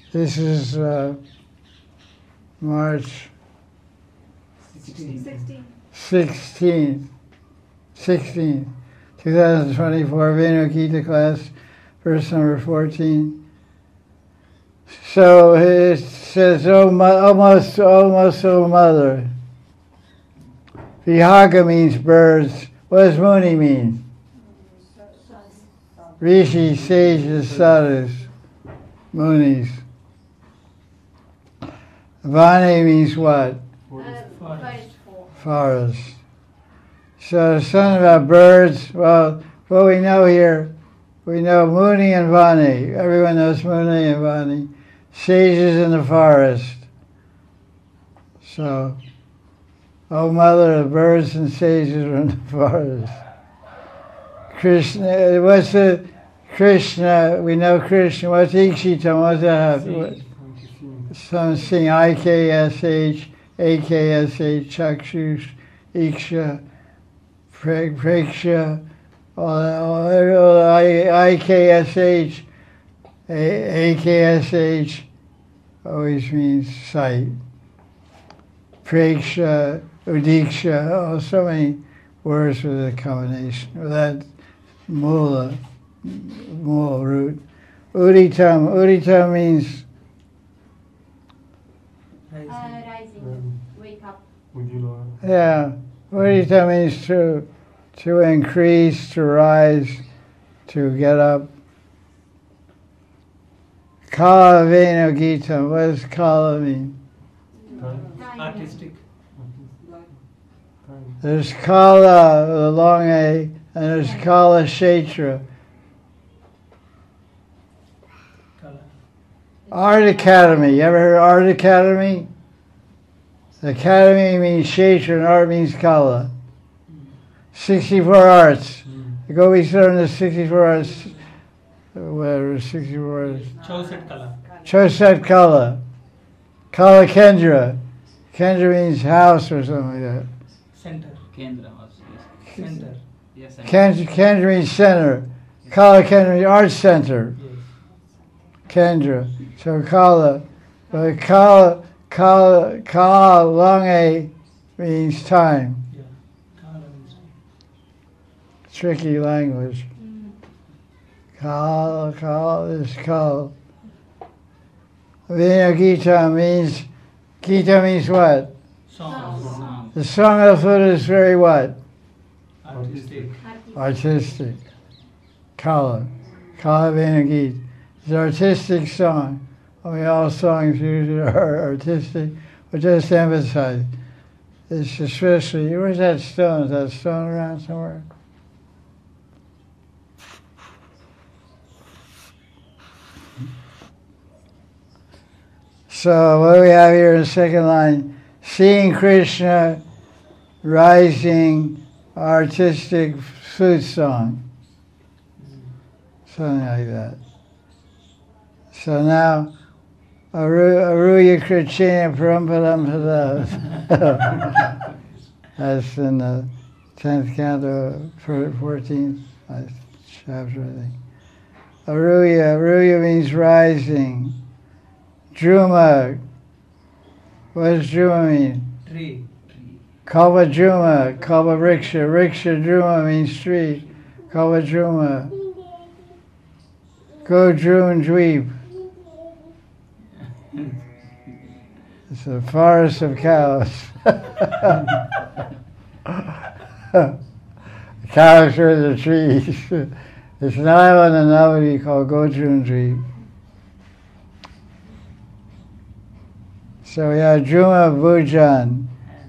This is March 16th, 2024, Venu Gita class, verse number 14. So it says, almost, O mother. Vihaga means birds. What does Muni mean? Rishi, sages, sadhus, Munis. Vani means what? Forest. So something about birds. Well, what we know here, we know Muni and Vani. Everyone knows Muni and Vani. Sages in the forest. So, oh mother, the birds and sages are in the forest. Krishna, what's the Krishna? We know Krishna. What's Ikshitam? What's that have? Some sing IKSH, AKSH, Chakshush, Iksha, Preksha, all IKSH, AKSH always means sight. Preksha, Udiksha, so many words with a combination. With that mula root. Uditam means rising, wake up. Yeah, Uditam means to increase, to rise, to get up. Kala Venu Gita. What does Kala mean? Artistic. There's Kala, the long A, and there's Kala Kshetra. Art Academy. You ever heard of Art Academy? The Academy means Kshetra and art means Kala. 64 arts. Go we learn the 64 arts. Whatever, 64 arts. Chauset Kala. Kala Kendra. Kendra means house or something like that. Center. Kendra also. Center. Yes. Kendra means center. Kala Kendra means art center. Yes. Kendra. So Kala. But Kala, long A means time. Yeah. Kala means time. Tricky language. Kala is Kala. Venu Gita means what? Song. The song of the flute is very what? Artistic. Kala. Kala Venu Gita. It's an artistic song. I mean, all songs usually are artistic, but just to emphasize, it's especially, where's that stone? Is that stone around somewhere? So what do we have here in the second line? Seeing Krishna rising, artistic flute song. Something like that. So now, Aruya Krishna Paramparampada. That's in the 10th canto, 14th chapter, I think. Aruya means rising. Druma. What does Druma mean? Tree. Kalva Druma, Kalva Riksha. Riksha Druma means tree. Kalva Druma. Go Drun Dweep. It's a forest of cows. Cows are the trees. It's an island in Navadi called Gojun Dweep. So we have Druma Bhujan.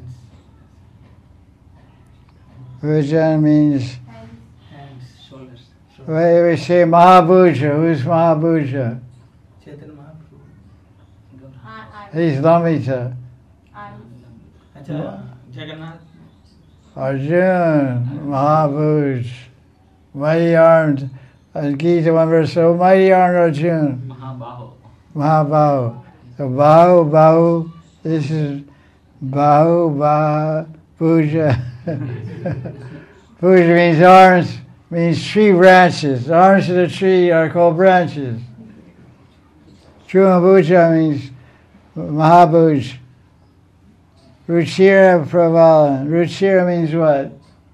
Bhujan means Hands, shoulders. we say Mahabhuja. Who's Mahabhuja? Chaitanya Mahaprabhu. He's Lamita. Acha, Jagannath. Arjun, Mahabhuj, mighty armed. Gita 1 verse, so mighty armed Arjun. Mahabahu. So Bahu, this is Bahu, Bhuja. Bhuja means arms, means tree branches. The arms of the tree are called branches. Chumabhuja means Mahabhuj. Ruchira Pravalan. Ruchira means what?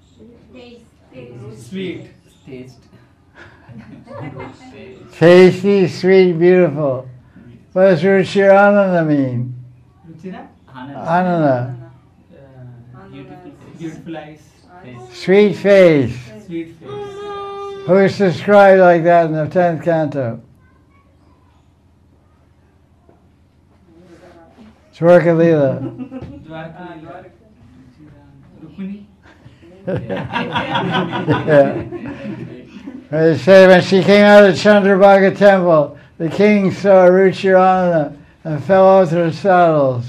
Sweet. Taste. Tasty, sweet, beautiful. What does Ruchirananda mean? Ruchira? Ananda. Beautiful face. Beautiful eyes. Face. Sweet face. Sweet face. Who is described like that in the 10th canto? Dwarka Leela. Dwarka. Rukmini. Yeah. They say when she came out of the Chandrabhaga temple, the king saw Ruchirananda and fell off their saddles.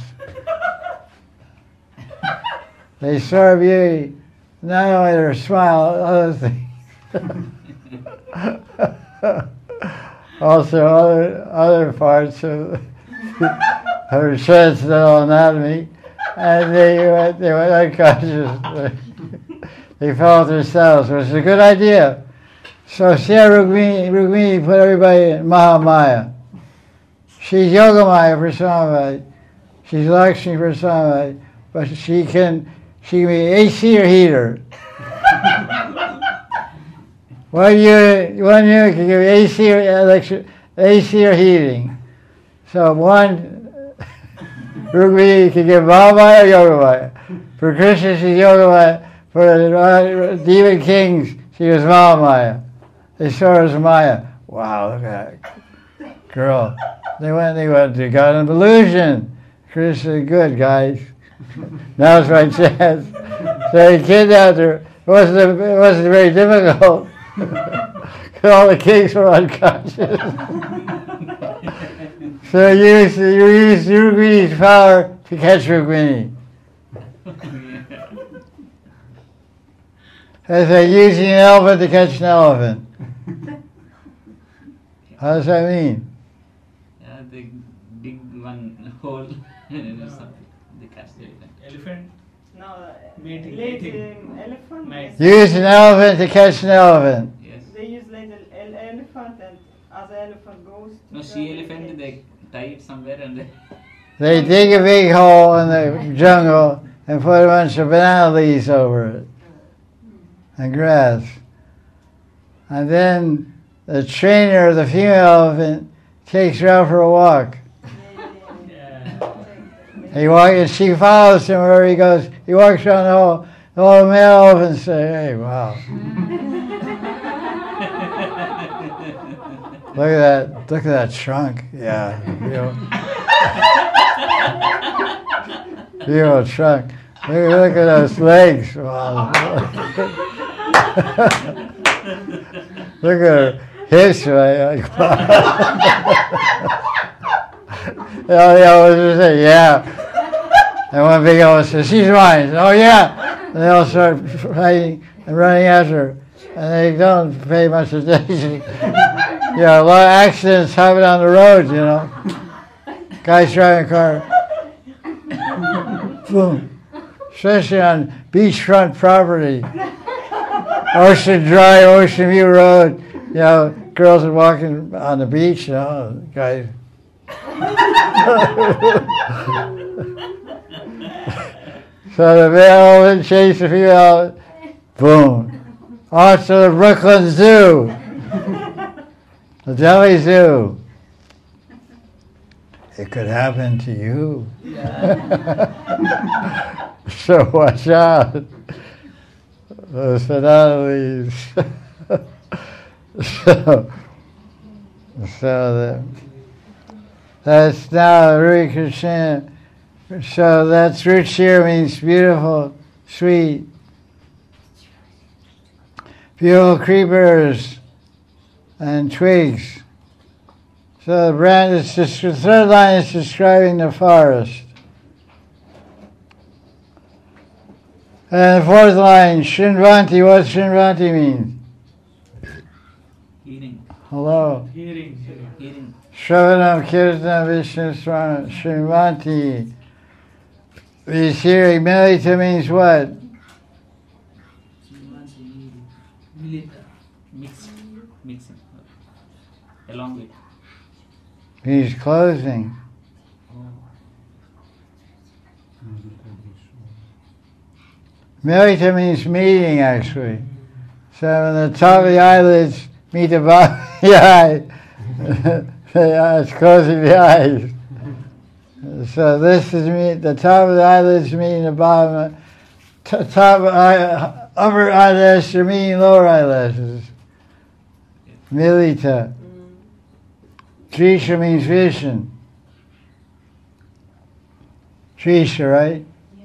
They saw her beauty, not only her smile, other things. Also other parts of her transcendental anatomy, and they went unconscious. They fell off their saddles, which is a good idea. So Sri Rukmini put everybody in Mahamaya. She's Yogamaya personified. She's Lakshmi personified, but she can be AC or heater. One unit can give AC or heating. So one Rukmini can give Mahamaya or Yogamaya. For Krishna, she's Yogamaya. For the demon kings, she was Mahamaya. They saw her as Maya. Wow, look at that girl. They got an illusion. Krishna, good guys. Now's my chance. So he kidnapped her. It wasn't very difficult. Because all the kings were unconscious. So you used Rukmini's power to catch Rukmini. It's like using an elephant to catch an elephant. How does that mean? Yeah, they dig one hole and something. They catch the elephant. Elephant. No, Mating. elephant. Mate. Use an elephant to catch an elephant. Yes. They use little elephant, and as the elephant goes. No, she elephant, they tie it somewhere and they... They dig a big hole in the jungle and put a bunch of banana leaves over it and grass. And then the trainer of the female elephant takes her out for a walk. And she follows him wherever he goes. He walks around the whole male elephants say, hey, wow. Look at that trunk. Yeah. Beautiful trunk. Look at those legs. Wow. Look at her hips. Right? I was just say, yeah. And one big elephant says, she's mine. Oh, yeah. And they all start fighting and running after her. And they don't pay much attention. A lot of accidents happen on the road, Guys driving a car. Boom. Especially on beachfront property. Ocean Drive, Ocean View Road. Girls are walking on the beach, guys. So the male elephant chased the female elephant. Boom. Off to the Brooklyn Zoo. The Delhi Zoo. It could happen to you. So watch out. Those finales. So that's now Ruchi Krishna. So that's Ruchir means beautiful, sweet. Beautiful creepers and twigs. So the brand is just, the third line is describing the forest. And the fourth line, Srinvanti, what does Srinvanti mean? Hearing. Hello. Hearing. Shravanam Kirtanam Vishnu Swaram Srinvanti. Is hearing. Milita means what? Mixing. Along with. means closing. Milita means meeting, actually. So when the top of the eyelids meet the bottom of the eye, it's closing the eyes. So this is the top of the eyelids meeting the bottom. Upper eyelash are meeting lower eyelashes. Milita. Drisha means vision. Drisha, right?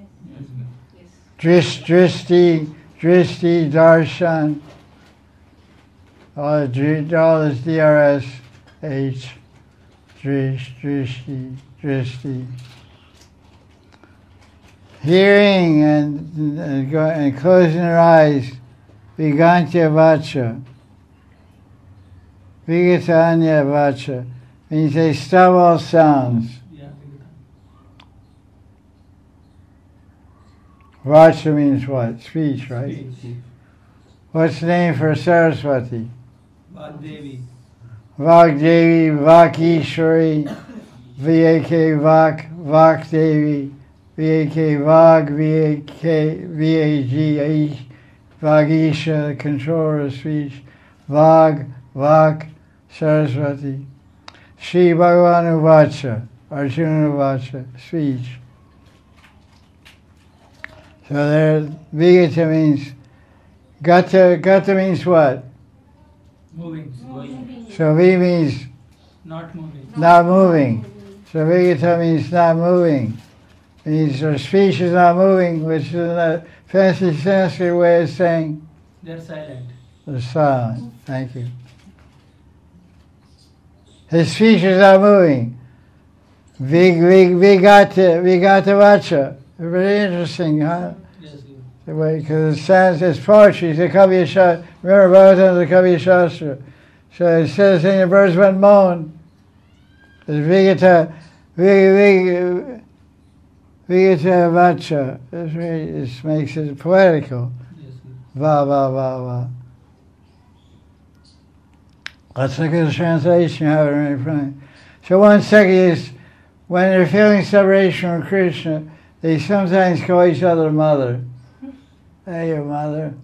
Dristi, darshan. All is DRS, H. Dristi. Hearing and closing her eyes. Vigantya vacha. Vigatanya vacha means they stop all sounds. Vacha means what? Speech, right? What's the name for Saraswati? Vagdevi. Vagdevi, Vakishwari, V-A-K Vak, Vakdevi, V-A-K Vag, V-A-K V-A-G, Vagisha, the controller of speech, Vag, Vak, Saraswati. Shri Bhagavan Uvacha, Arjuna Uvacha, speech. So there, Vigata means, Gata means what? Moving. So V means Not moving. not moving. So Vigata means not moving. Means her speech is not moving, which is a fancy Sanskrit way of saying They're silent. they're silent. Thank you. His speech is not moving. Vigata vacha. Very interesting, huh? Yes. Because it sounds, it's poetry, it's a Kavya Shastra. Remember, Bhagavatam is a Kavya Shastra. So instead of saying the birds went moan, it's Vigata vacha. It makes it poetical. Yes. Va, va, va, va. Let's look at the translation, you have it right in front of you. So one second is, when they're feeling separation from Krishna, they sometimes call each other mother. Hey, your mother.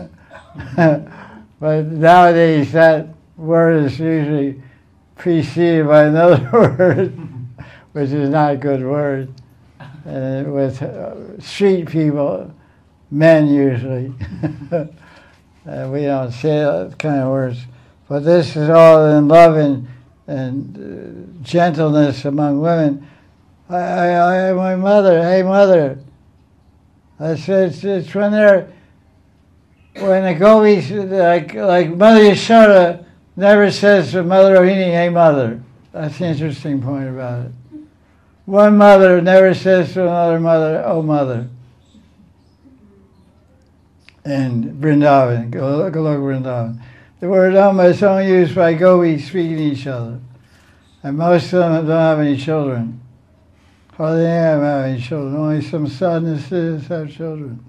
But nowadays that word is usually preceded by another word, which is not a good word. With street people, men usually. We don't say that kind of words. But this is all in love and gentleness among women. My mother, hey mother. I said it's when the gopis, like Mother Yashoda never says to Mother Rohini, hey mother. That's the interesting point about it. One mother never says to another mother, oh mother. In Vrindavan, Goloka Vrindavan. The word Amma is only used by gopis speaking to each other. And most of them don't have any children. Hardly any of them have any children. Only some sadhanas have children.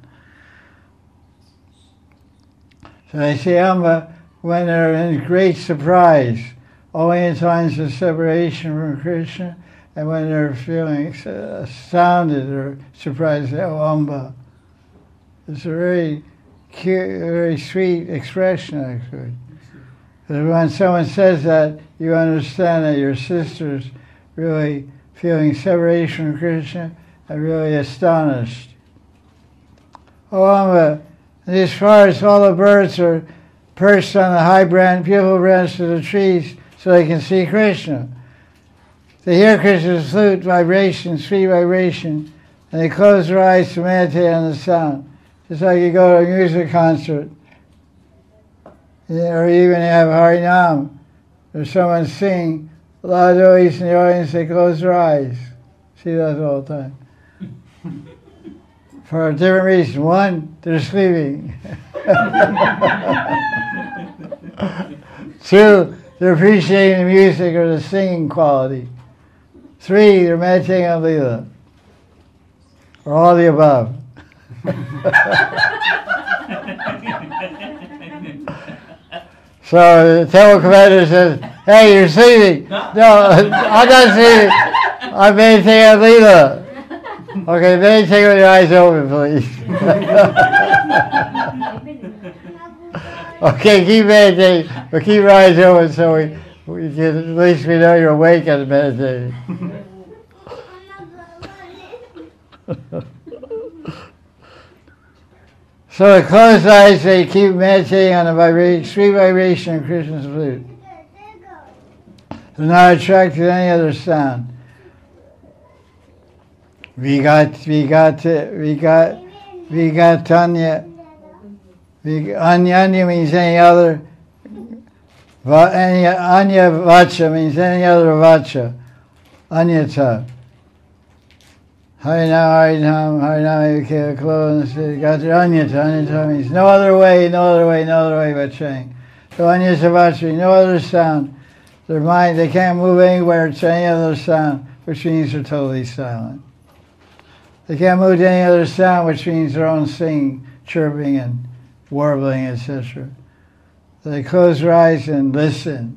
So they say Amma when they're in great surprise, only in times of separation from Krishna, and when they're feeling astounded or surprised, they say, oh, Amba. It's a very cute, very sweet expression, actually. Because when someone says that, you understand that your sister's really feeling separation from Krishna and really astonished. Oh, Amba, as far as all the birds are perched on the high beautiful branches of the trees so they can see Krishna. They hear Krishna's flute vibration, sweet vibration, and they close their eyes to meditate on the sound. Just like you go to a music concert, or even you have Harinam, or someone sing, a lot of devotees in the audience, they close their eyes. See that all the time. For a different reason. One, they're sleeping. Two, they're appreciating the music or the singing quality. Three, they're meditating on Leela. Or all the above. So the Tamil commander says, Hey, you're sleeping. No, I'm not sleeping. I'm meditating on Leela. Okay, meditate with your eyes open, please. Okay, keep meditating, but keep your eyes open so we can, at least we know you're awake and meditating. So the closed eyes, they keep meditating on the sweet vibration of Krishna's flute. They're not attracted to any other sound. Vigatanya. Anyanya means any other. Anya vacha means any other vacha. Anyata. Harinam, close. Got the Anyata means no other way but saying. So Anyata vacha, no other sound. Their mind, they can't move anywhere to any other sound, which means they're totally silent. They can't move to any other sound, which means their own singing, chirping, and warbling, etc. So they close their eyes and listen.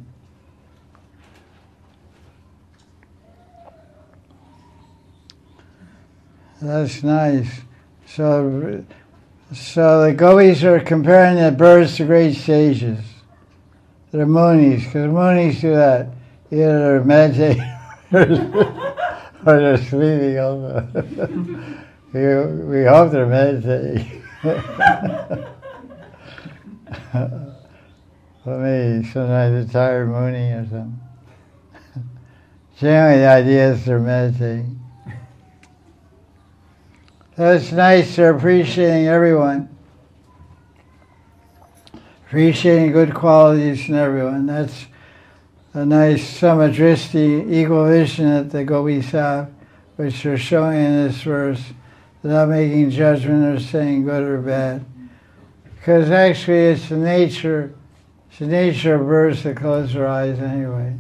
That's nice. So the gopis are comparing the birds to great sages. They're munis, because munis do that. Either they're meditating or they're sleeping also. We hope they're meditating. For me, sometimes a tired muni or something. Generally, the idea is they're meditating. So it's nice, they're appreciating everyone. Appreciating good qualities in everyone. That's a nice samadristi, equal vision that the gopis have, which they're showing in this verse. They're not making judgment or saying good or bad. Because actually it's the nature of birds that close their eyes anyway.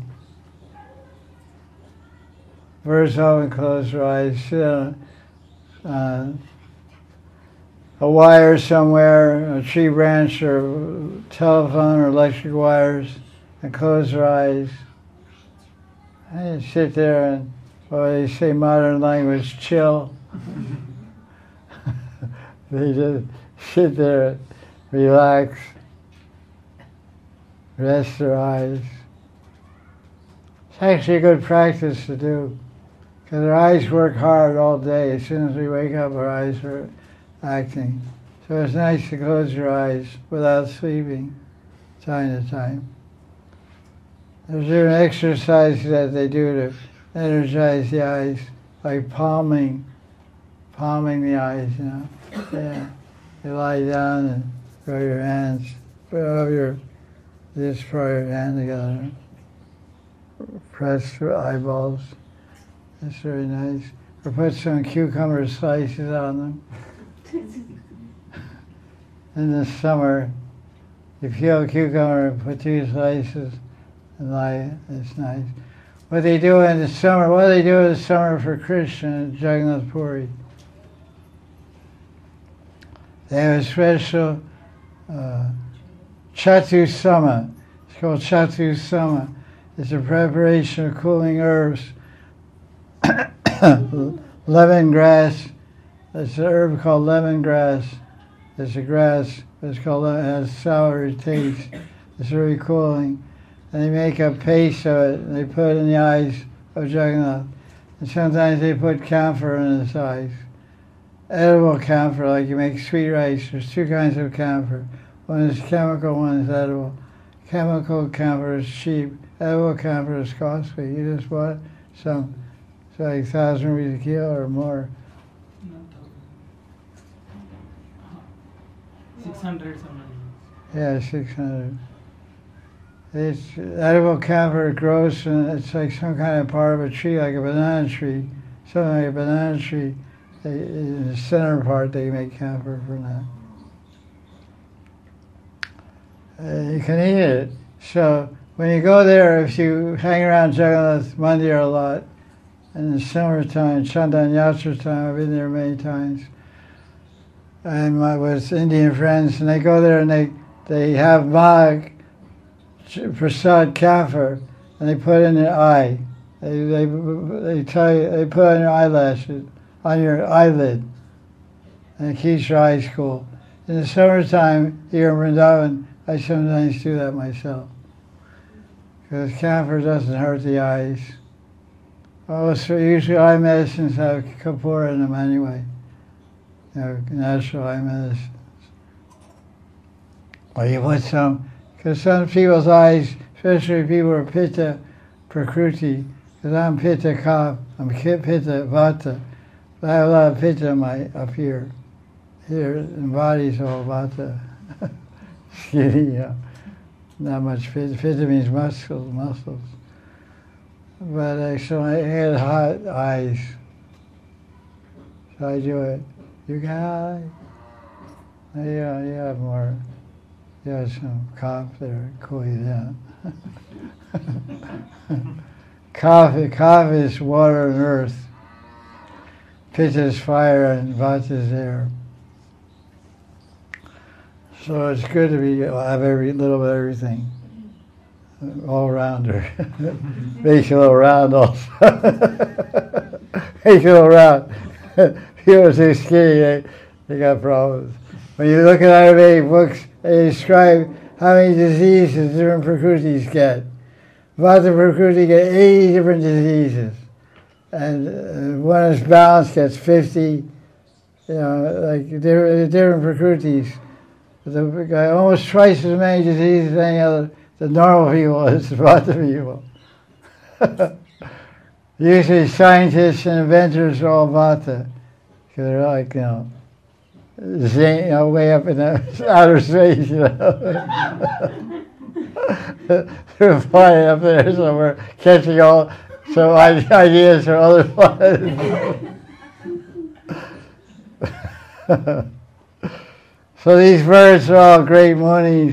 Birds often close their eyes, sit on a wire somewhere, a tree branch or telephone or electric wires, and close their eyes. And sit there and, or they say modern language, chill. They just sit there, relax, rest their eyes. It's actually a good practice to do, because our eyes work hard all day. As soon as we wake up, our eyes are acting. So it's nice to close your eyes without sleeping, time to time. There's different exercises that they do to energize the eyes, like palming the eyes, you know. Yeah. You lie down and throw your hands, just throw your hand together, press your eyeballs. That's very nice. Or put some cucumber slices on them. In the summer, you peel a cucumber and put 2 slices and lie. It's nice. What they do in the summer for Krishna at Jagannath Puri. They have a special chatusama. It's called chatusama. It's a preparation of cooling herbs. Lemongrass. It's an herb called lemongrass. It's a grass. It's called, it has sour taste. It's very cooling. And they make a paste of it, and they put it in the eyes of Jagannath. And sometimes they put camphor in his eyes. Edible camphor, like you make sweet rice. There's 2 kinds of camphor. One is chemical, one is edible. Chemical camphor is cheap. Edible camphor is costly. You just bought some. It's like 1,000 rupees a kilo or more. 600 something. Yeah, 600. It's edible camphor grows, and it's like some kind of part of a tree, like a banana tree. Something like a banana tree. In the center part, they make camphor from that. You can eat it. So when you go there, if you hang around Jagannath Mandir a lot, in the summertime, Chandan Yatra time, I've been there many times, and with Indian friends, and they go there and they have Mag Prasad camphor, and they put in their eye. They tell you, they put on your eyelashes, on your eyelid, and it keeps your eyes cool. In the summertime here in Vrindavan, I sometimes do that myself. Because camphor doesn't hurt the eyes. Also, usually eye medicines have kapur in them anyway. You know, natural eye medicines. Or you put some, because some people's eyes, especially people who are pitta prakruti, because I'm pitta kapha, I'm pitta vata, but I have a lot of pitta in up here. Here, the body's all vata. Skinny, you know. Not much pitta. Pitta means muscles. But actually, I had hot eyes. So I do it. You got it? Yeah, you have more. You have some cough there, cool you down. Cough is water and earth. Pitta is fire and vata is air. So it's good to have every little bit of everything. All rounder. Makes you a little round also. Makes you a little round. People are too skinny, they got problems. When you look at Ayurvedic books, they describe how many diseases different prakrutis get. Vata prakruti get 80 different diseases. And one is balanced gets 50, you know, like different prakrutis. The guy almost twice as many diseases as any other. The normal people is Vata people. Usually scientists and inventors are all Vata. Because they're like, you know, way up in the outer space, you know. They're flying up there somewhere, catching all some ideas from other planets. So these birds are all great munis.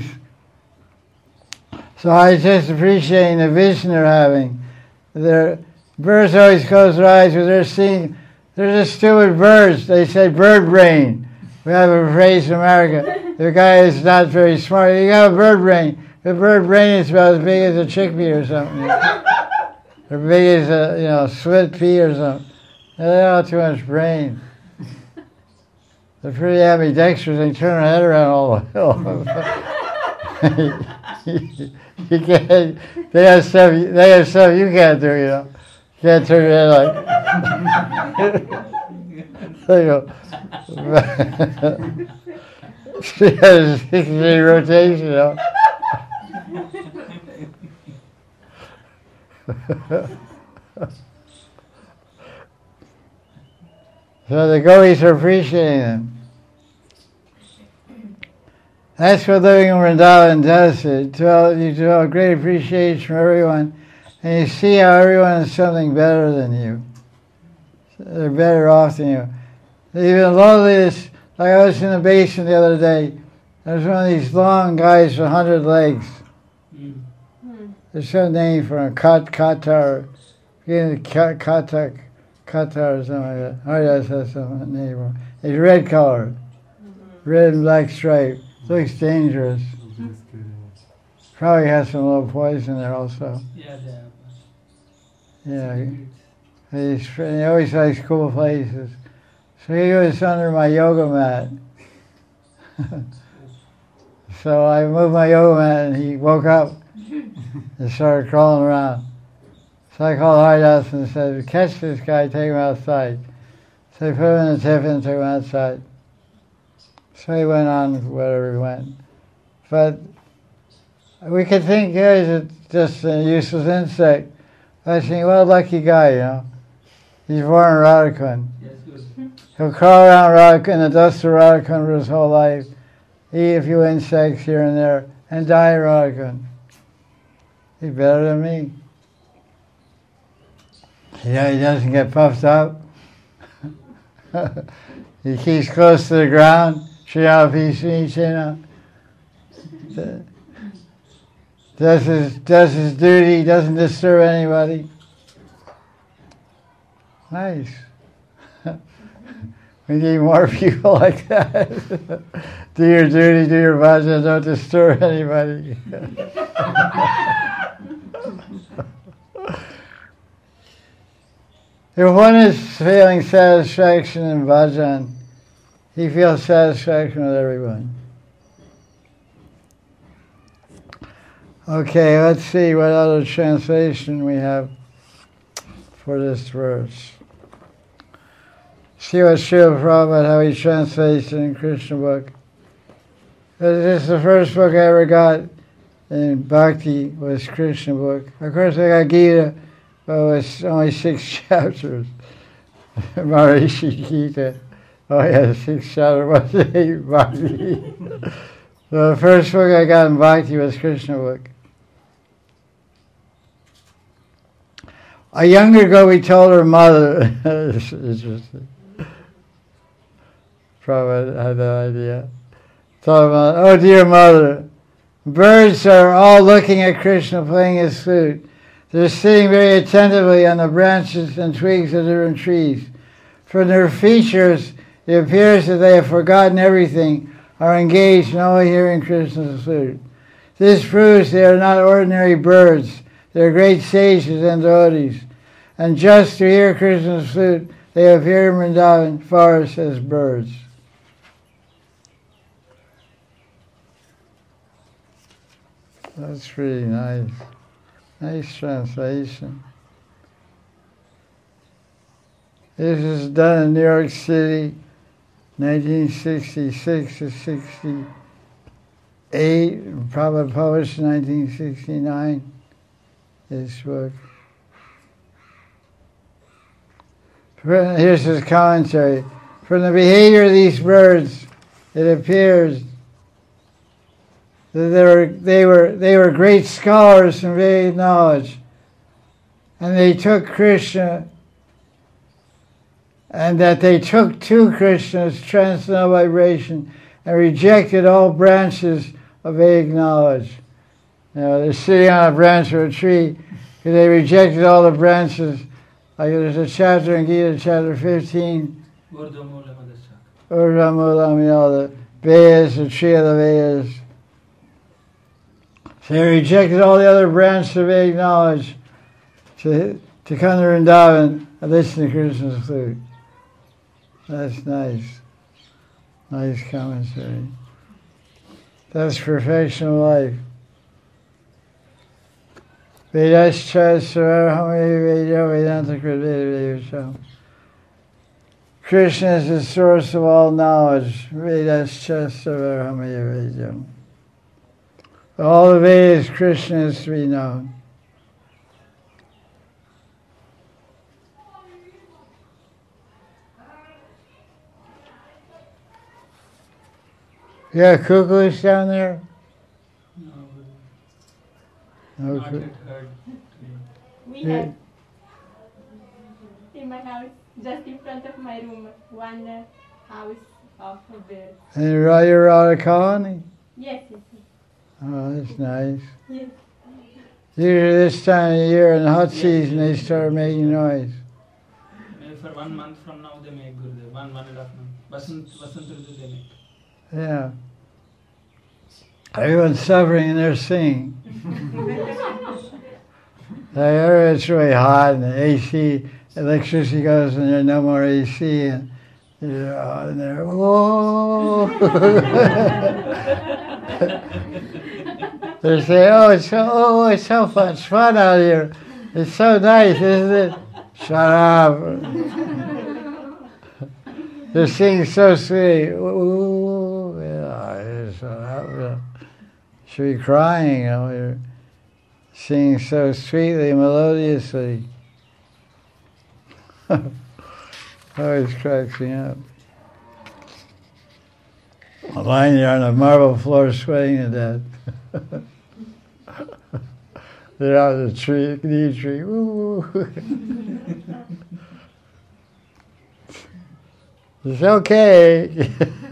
So I just appreciate the vision they're having. Birds always close their eyes when they're seeing, they're just stupid birds. They say bird brain. We have a phrase in America. The guy is not very smart. You got a bird brain. The bird brain is about as big as a chickpea or something. Or big as a split pea or something. They don't have too much brain. They're pretty ambidextrous. They turn their head around all the way. You can't. They have stuff you can't do. You know, you can't turn your head like. There you go. 360 rotation. You know. So the gopis are appreciating them. That's what living in Vrindavan does. You develop great appreciation for everyone, and you see how everyone is something better than you. They're better off than you. Even loneliness, like I was in the basement the other day, there was one of these long guys with 100 legs. There's some name for him, Qatar, Qatar or something like that. Haridas has some name for him. He's red colored, red and black stripe. Looks dangerous. Probably has some little poison there also. Yeah, they have. Yeah. He always likes cool places. So he was under my yoga mat. So I moved my yoga mat and he woke up and started crawling around. So I called Haridas and said, catch this guy, take him outside. So I put him in a tiffin and took him outside. So he went on wherever he went. But we could think, yeah, he's just a useless insect. I think, well, lucky guy, you know. He's born in Radhakund. Yes, good. He'll crawl around Radhakund, the dust of Radhakund for his whole life, eat a few insects here and there, and die in Radhakund. He's better than me. Yeah, he doesn't get puffed up. He keeps close to the ground. Does his duty, doesn't disturb anybody. Nice. We need more people like that. Do your duty, do your bhajan, don't disturb anybody. If one is feeling satisfaction in bhajan, he feels satisfaction with everyone. Okay, let's see what other translation we have for this verse. See what Srila Prabhupada, how he translates it in Krishna book. This is the first book I ever got in Bhakti, was Krishna book. Of course I got Gita, but it was only 6 chapters. Maharishi Gita. Oh yeah, 6 chapters, was 8 Bhakti. So the first book I got in Bhakti was Krishna book. A younger Gopi told her mother, it's interesting. Prabhupada had that idea. Told her mother, oh dear mother, birds are all looking at Krishna playing his flute. They're sitting very attentively on the branches and twigs of different trees. From their features, it appears that they have forgotten everything, are engaged in only hearing Krishna's flute. This proves they are not ordinary birds. They are great sages and devotees. And just to hear Krishna's flute, they appear in Vrindavan forest as birds. That's pretty nice. Nice translation. This is done in New York City, 1966 to 68, probably published in 1969, this book. Here's his commentary. From the behavior of these birds, it appears that they were great scholars and Vedic knowledge, and they took Krishna, and that they took to Krishna's transcendental vibration and rejected all branches of Vedic knowledge. You know, they're sitting on a branch of a tree because they rejected all the branches. Like there's a chapter in Gita, chapter 15. Urdhva, you know, the Vedas, the tree of the Vedas. So they rejected all the other branches of Vedic knowledge to come to Vrindavan and listen to Krishna's flute. That's nice. Nice commentary. That's perfection of life. Vedascha Sarvahami Vedanta Kridveda. Krishna is the source of all knowledge. Vedascha Sarvahami Vedanta. All the Vedas, Krishna is to be known. You got cuckoos down there? No, No not coo- yet heard. We have in my house, just in front of my room, one house of a bird. And you're out of colony? Yes, yes, yes. Oh, that's nice. Yes. Usually this time of year in the hot season they start making noise. Maybe for 1 month from now they make Gurudev. 1.5 month. Vasant Ritu they make. Yeah. Everyone's suffering and they're singing. It's really hot and the AC, electricity goes and there's no more AC and they're whoa. They say, it's so fun, it's fun out here. It's so nice, isn't it? Shut up. They're singing so sweet. Ooh, yeah, should be crying, you know. You're singing so sweetly, melodiously. Always cracks me up. I'm lying there on the marble floor sweating to death. They're out of the tree, knee tree. Ooh. It's okay.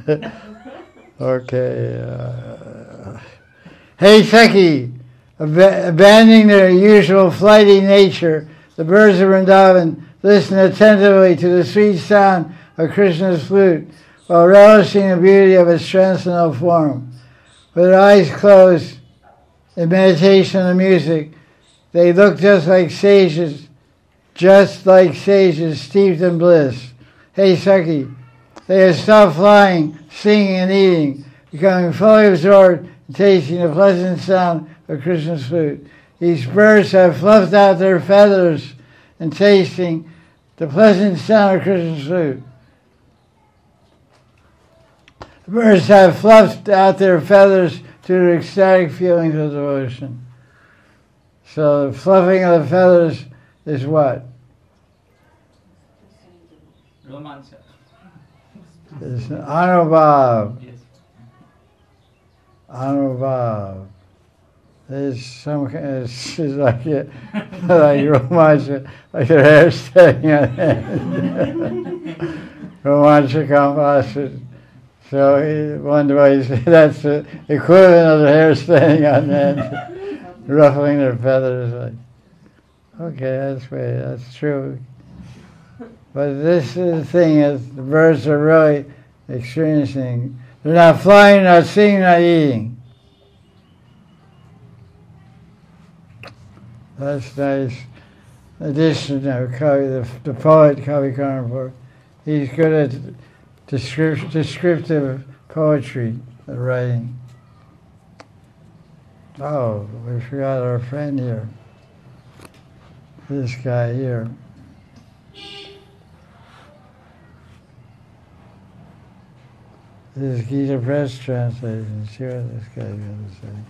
Okay. Hey, Seki, abandoning their usual flighty nature, the birds of Vrindavan listen attentively to the sweet sound of Krishna's flute while relishing the beauty of its transcendental form. With their eyes closed in meditation on the music, they look just like sages just like sages steeped in bliss. Hey, Saki, they have stopped flying, singing, and eating, becoming fully absorbed in tasting the pleasant sound of Krishna's flute. These birds have fluffed out their feathers and tasting the pleasant sound of Krishna's flute. The birds have fluffed out their feathers to the ecstatic feelings of devotion. So the fluffing of the feathers is what? Romancha. It's an anubhav. Yes. Anubhav. It's some kind of, it's like romancha, like their hair staying on end. Romancha kampas. So one way that's the equivalent of the hair staying on end, ruffling their feathers. Like, okay, that's true. But this is the thing is the birds are really experiencing. They're not flying, not singing, not eating. That's nice. Addition of Kavi, the poet Kavi Karnapur. He's good at descriptive poetry, writing. Oh, we forgot our friend here. This guy here. This is Gita Press translation. See what this guy's going to say.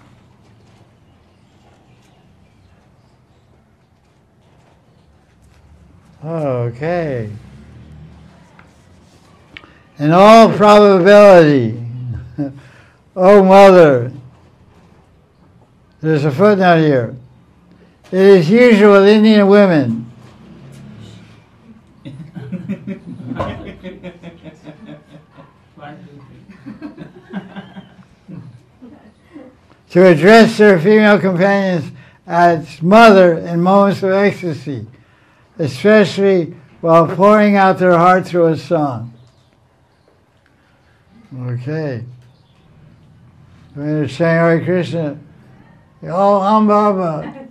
Okay. In all probability, oh mother, there's a footnote here. It is usual with Indian women to address their female companions as mother in moments of ecstasy, especially while pouring out their heart through a song. Okay. When you're saying Hare Krishna, oh, Baba.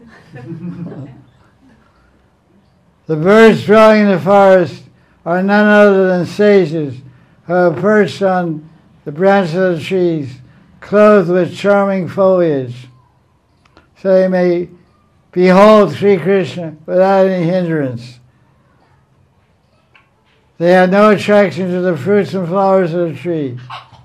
The birds dwelling in the forest are none other than sages who have perched on the branches of the trees, clothed with charming foliage, so they may behold Sri Krishna without any hindrance. They have no attraction to the fruits and flowers of the tree.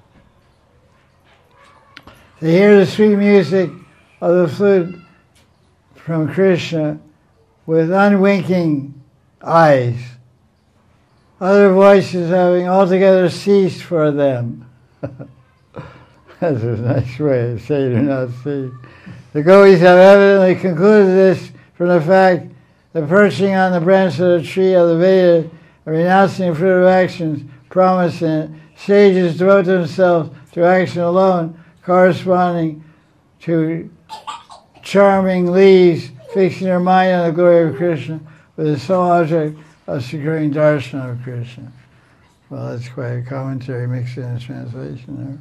They hear the sweet music of the flute from Krishna with unwinking eyes, other voices having altogether ceased for them. That's a nice way to say do not see. The gopis have evidently concluded this from the fact that perching on the branch of the tree of the Veda and renouncing the fruit of actions promised in it, sages devote themselves to action alone, corresponding to charming leaves, fixing their mind on the glory of Krishna with the sole object of securing darshan of Krishna. Well, that's quite a commentary mixed in a translation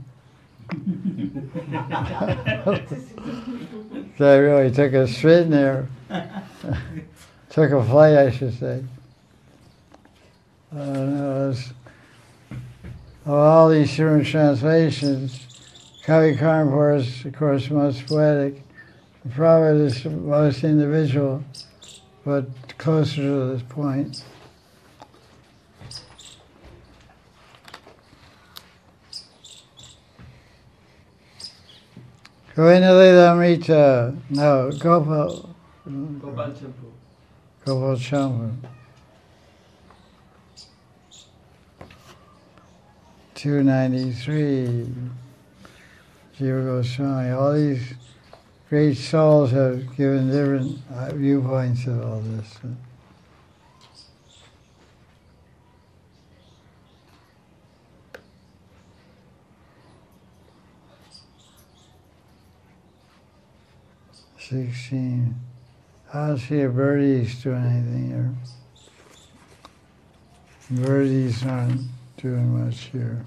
there. So I really took a spin there. Took a flight, I should say. Of all these different translations, Kavi Karnapur is, of course, most poetic. The Prabhupada is most individual, but closer to this point. Govinda Lila Amrita, no, Gopal Champu. Gopal Champu. 293, Jiva Goswami. All these great souls have given different viewpoints of all this. 16. I don't see a birdies doing anything here. Birdies aren't doing much here.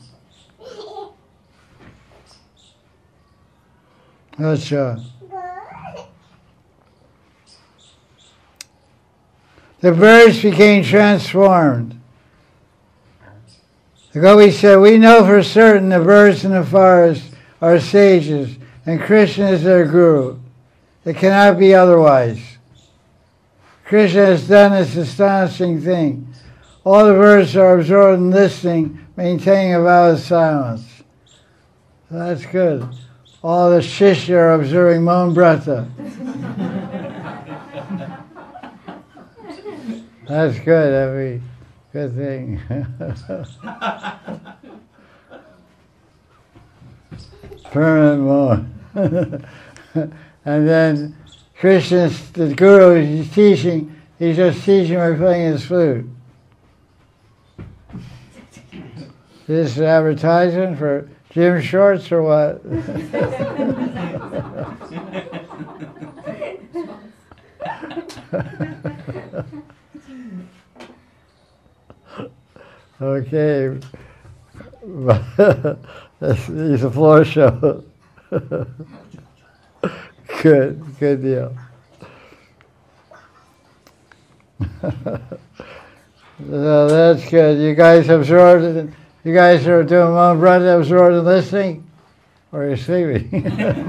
Acha. the birds became transformed. The Gopi said, we know for certain the birds in the forest are sages, and Krishna is their guru. It cannot be otherwise. Krishna has done this astonishing thing. All the birds are absorbed in listening, maintaining a vow of silence. So that's good. All the shishya are observing Mohan Brata. That's good, that'd be a good thing. Permanent Mohan. And then Krishna, the guru, he's teaching, he's just teaching by playing his flute. Is this an advertisement for gym shorts or what? Okay. He's a floor show. Good deal. So that's good. You guys absorbed it. You guys are doing Mohan Brata, absorbed in listening? Or are you sleeping?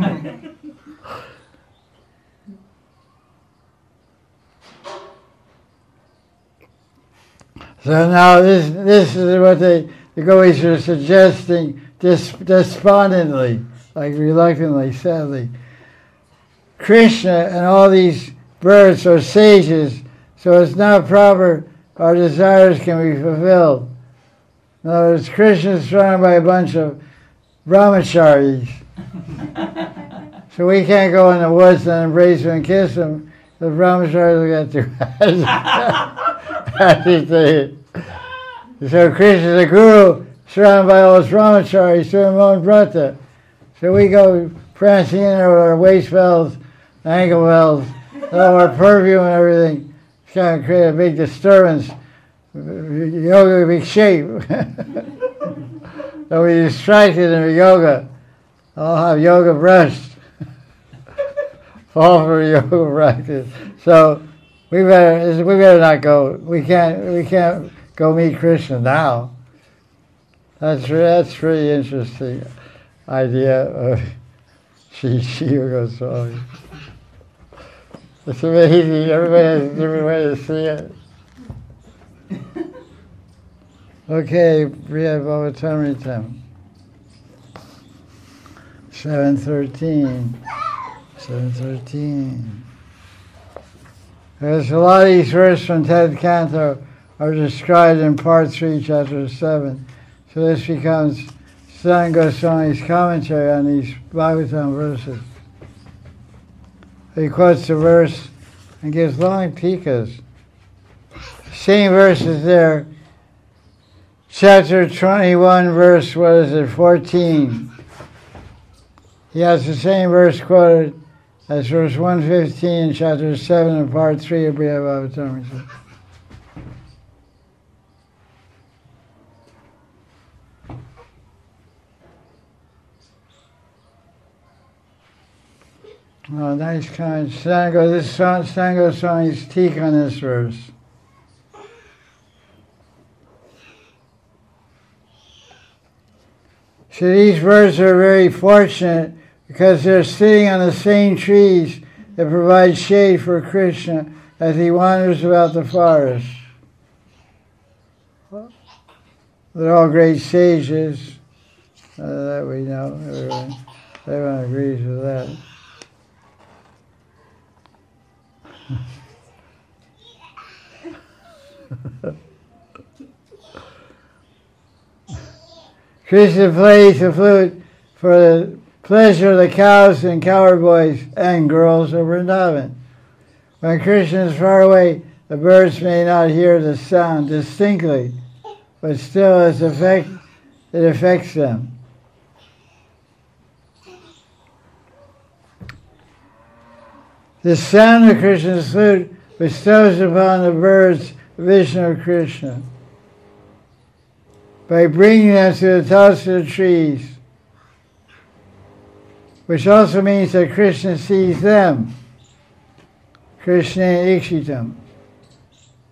So now this is what the Gopis are suggesting despondently, like reluctantly, sadly. Krishna and all these birds are sages, so it's not proper our desires can be fulfilled. In other words, Krishna is surrounded by a bunch of brahmacharis. So we can't go in the woods and embrace him and kiss him. The brahmacharis will get too agitated. So Krishna, the guru, surrounded by all his brahmacharis, doing Mohan Brata. So we go prancing in there with our waist belts, ankle belts, all our perfume and everything. It's going to create a big disturbance. Yoga big shape. So we distracted in the yoga. I'll have yoga brushed. Fall for yoga practice. So we better not go. We can't go meet Krishna now. That's pretty interesting idea of Shiva Goswami. It's amazing. Everybody has a different way to see it. Okay, Priya Bhavatamritam. 713. 713. There's a lot of these verses from 10th Canto are described in Part 3, Chapter 7. So this becomes Sanatana Goswami's commentary on these Bhagavatam verses. He quotes the verse and gives long tikas. Same verse is there. Chapter 21, verse, 14. He has the same verse quoted as verse 115 in chapter 7 of part 3 of Priya Bhavatamrita. Oh, nice comment. Sanatana Goswami's take on this verse. So these birds are very fortunate because they're sitting on the same trees that provide shade for Krishna as he wanders about the forest. They're all great sages, that we know. Everyone agrees with that. Krishna plays the flute for the pleasure of the cows and cowherd boys and girls of Vrindavan. When Krishna is far away, the birds may not hear the sound distinctly, but still it affects them. The sound of Krishna's flute bestows upon the birds the vision of Krishna by bringing them to the tops of the trees, which also means that Krishna sees them, Krishna Ikshitam.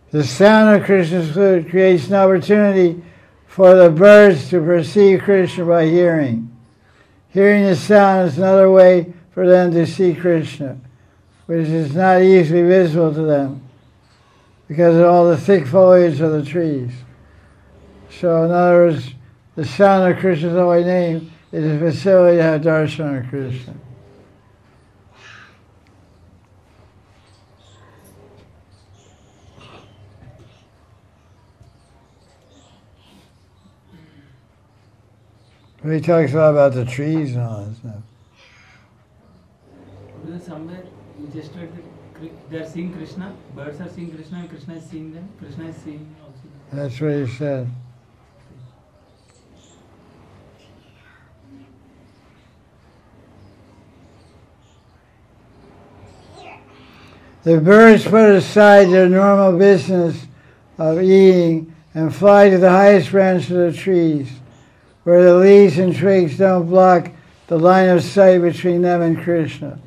The sound of Krishna's flute creates an opportunity for the birds to perceive Krishna by hearing. Hearing the sound is another way for them to see Krishna, which is not easily visible to them because of all the thick foliage of the trees. So in other words, the sound of Krishna's holy name is a facility to have darshan of Krishna. He talks a lot about the trees and all that stuff. Because somewhere we just read that they are seeing Krishna, birds are seeing Krishna, and Krishna is seeing them. Krishna is seeing also them. That's what he said. The birds put aside their normal business of eating and fly to the highest branch of the trees, where the leaves and twigs don't block the line of sight between them and Krishna.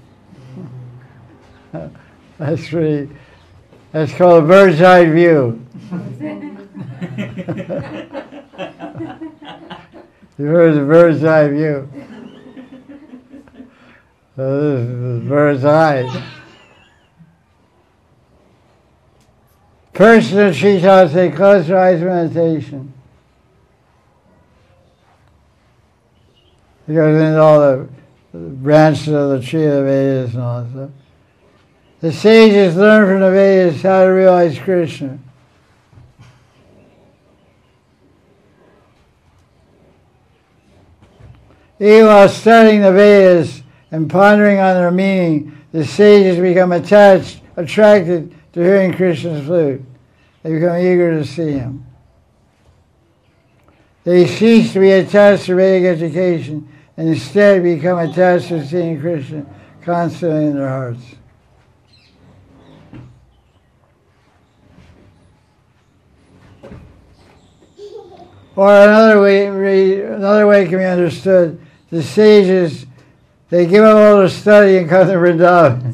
That's called a bird's eye view. You heard the bird's eye view. So this is the bird's eye. First in the treetops, they close their eyes meditation. He goes into all the branches of the tree of the Vedas and all that stuff. The sages learn from the Vedas how to realize Krishna. Even while studying the Vedas and pondering on their meaning, the sages become attracted to hearing Krishna's flute. They become eager to see him. They cease to be attached to Vedic education and instead become attached to seeing Krishna constantly in their hearts. Or another way can be understood. The sages, they give up all their study and come to Vrindavan.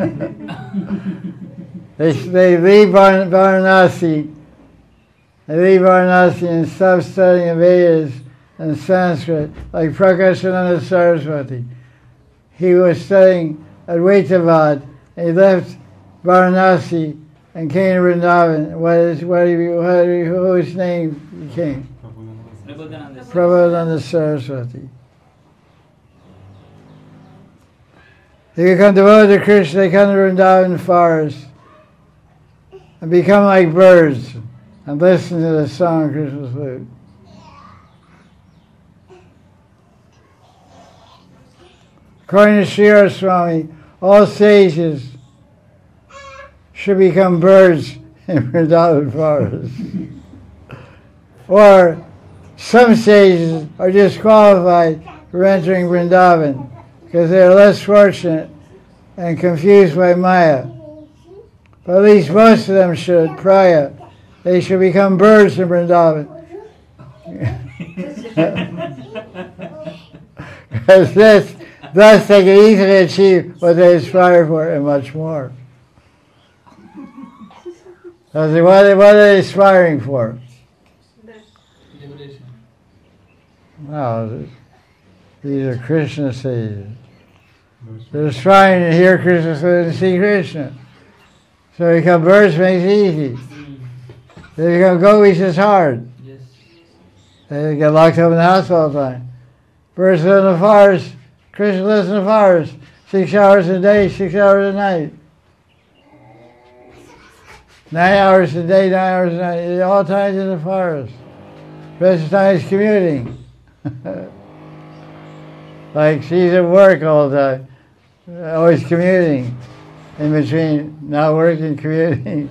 They leave Varanasi. They leave Varanasi and stop studying Vedas and Sanskrit, like Prakashananda Saraswati. He was studying Advaitavad, and he left Varanasi and came to Vrindavan. Whose name became? Prabhupada Saraswati. They become devoted to Krishna, they come to Vrindavan forest and become like birds and listen to the song of Krishna's flute. According to Sri Swami, all sages should become birds in Vrindavan forest. Or some sages are disqualified for entering Vrindavan because they are less fortunate and confused by Maya. But at least most of them should, Praya. They should become birds in Vrindavan. Because thus they can easily achieve what they aspire for and much more. So what are they aspiring for? Liberation. Wow, these are Krishna sages. They're aspiring to hear Krishna so to see Krishna. So they become birds makes it easy. They become gopis is hard. Yes. They get locked up in the house all the time. Birds live in the forest. Krishna lives in the forest. 6 hours a day, 6 hours a night. 9 hours a day, 9 hours a night. All times in the forest. Rest of the time he's commuting. Like she's at work all the time. Always commuting. In between not working, commuting.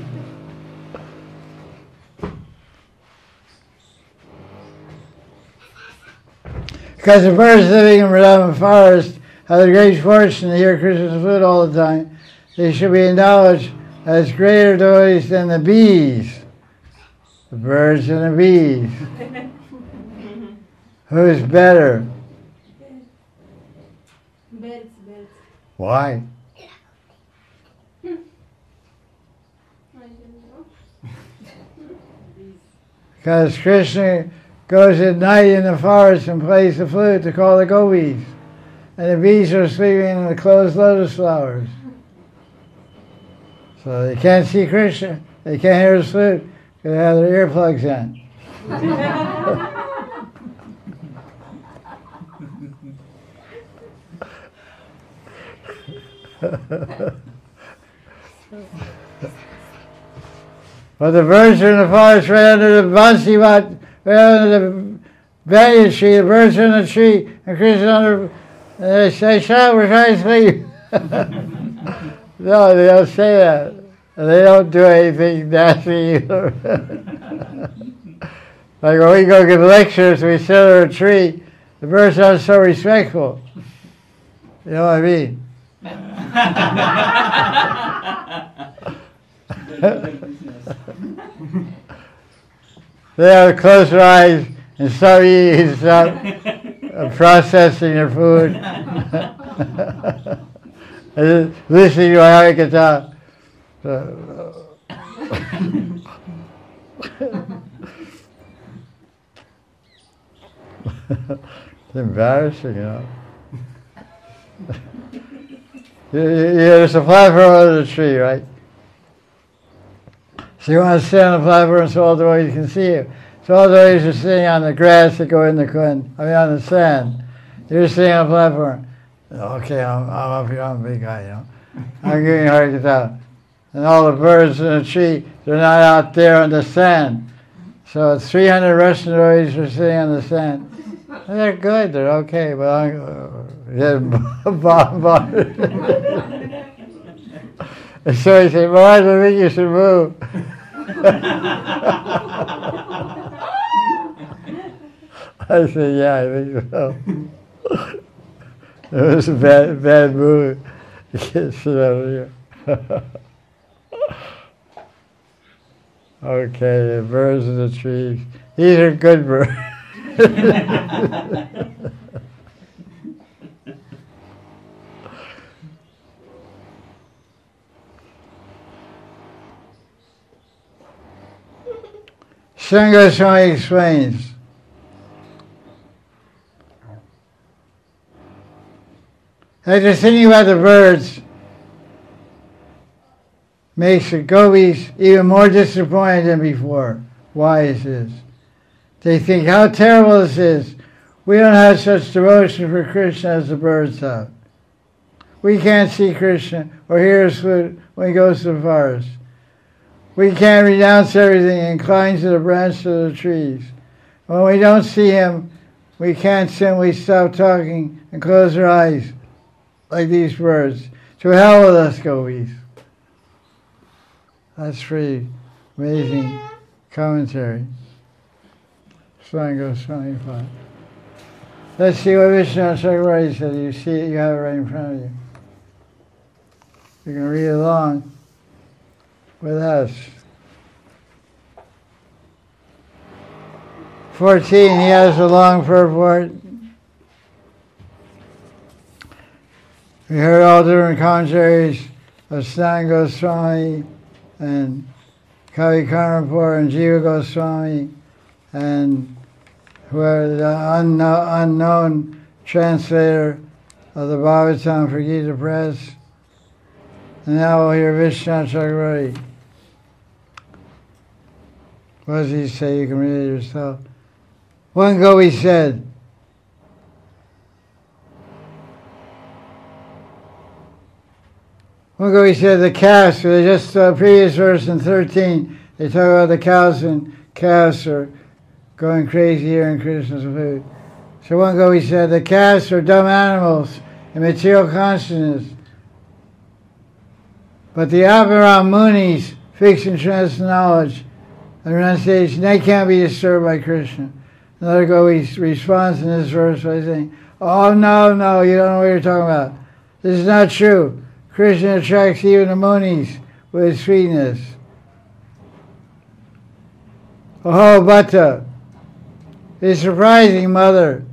Because the birds living in Vrindavan forest have the great fortune to hear Krishna's flute all the time, they should be acknowledged as greater devotees than the bees. The birds and the bees. Who's better? Birds. Why? I don't know. Because Krishna goes at night in the forest and plays the flute to call the gopis. And the bees are sleeping in the closed lotus flowers. So they can't see Krishna. They can't hear his flute because they have their earplugs in. But the birds are in the forest right under the bansivat, right under the banyan tree. The birds are in the tree, and Krishna under. And they say, "Shut up, we're trying to sleep." No, they don't say that. And they don't do anything nasty either. Like when we go give lectures, we sit under a tree. The birds aren't so respectful. You know what I mean? They have to close their eyes and start eating, start processing their food. And listening to Harikatha. It's embarrassing, you know. There's a platform under the tree, right? So you want to sit on the platform so all the ways can see you. So all the ways are sitting on the grass that go in the kund, on the sand. You're sitting on the platform. Okay, I'm up here, I'm a big guy, you know. I'm giving Harikatha. And all the birds in the tree, they're not out there on the sand. So it's 300 Russian boys are sitting on the sand. And they're good, they're okay, but I'm bombarded. And so he said, "Well, I don't think you should move." I said, "Yeah, I think so." It was a bad move. You can't sit over here. Okay, the birds in the trees. These are good birds. Sri Goswami explains, after thinking about the birds makes the gopis even more disappointed than before. Why is this? They think how terrible this is. We don't have such devotion for Krishna as the birds have. We can't see Krishna or hear his flute when he goes to the forest. We can't renounce everything and climb to the branches of the trees. When we don't see him, we can't simply stop talking and close our eyes like these birds. To hell with us, gopis. That's pretty amazing commentary. Sri Goswami 5. Let's see what Vishnu Chakravarti said. You see it, you have it right in front of you. You can read along with us. 14, he has a long purport. We heard all different commentaries of Sanatana Goswami and Kavi Karnapur and Jiva Goswami and whoever the unknown translator of the Bhagavatam for Gita Press. And now we'll hear Vishnu Chakravarti. What does he say? You can read it yourself. One gopi said, the calves, they just previous verse in 13, they talk about the cows and calves are going crazy here in Krishna's food. So one gopi said, the calves are dumb animals in material consciousness. But the Abhiram Munis, fixed in transcendental knowledge and renunciation, they can't be disturbed by Krishna. Another gopi responds in this verse by saying, oh, no, you don't know what you're talking about. This is not true. Krishna attracts even the Munis with his sweetness. Oh, Bhatta, it's surprising, mother.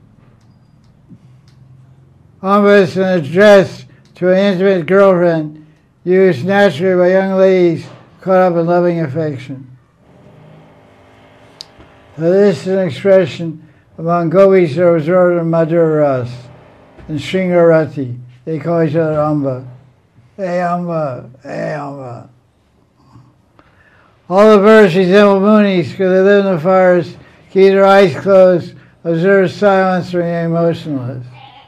Almost an address to an intimate girlfriend used naturally by young ladies caught up in loving affection. This is an expression among gopis that was ordered in Madhura Ras and Sringarati. They call each other Amba. Hey Amba, hey Amba. All the birds resemble munis because they live in the forest, keep their eyes closed, observe silence, remain motionless.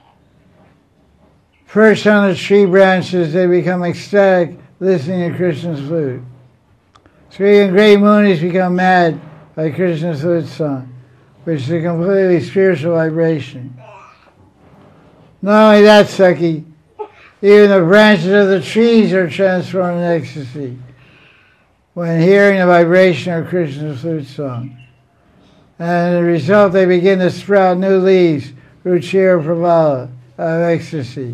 Perched on the tree branches, they become ecstatic, listening to Krishna's flute. So even great munis become mad by Krishna's flute song, which is a completely spiritual vibration. Not only that, Saki, even the branches of the trees are transformed in ecstasy when hearing the vibration of Krishna's flute song. And as a result, they begin to sprout new leaves, Ruchira Pravala, of ecstasy.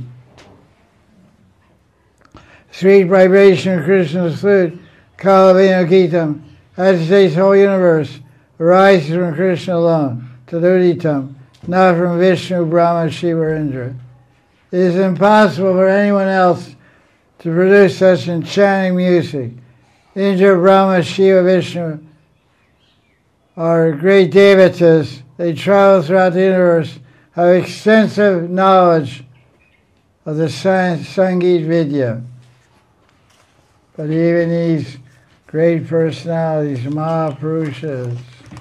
Sweet vibration of Krishna's flute, Kalavina Gitam, agitates the whole universe, arises from Krishna alone, Taduditam, not from Vishnu, Brahma, Shiva, or Indra. It is impossible for anyone else to produce such enchanting music. Indra, Brahma, Shiva, Vishnu are great devatas. They travel throughout the universe, have extensive knowledge of the Sangeet Vidya. But even these great personalities, Mahapurushas,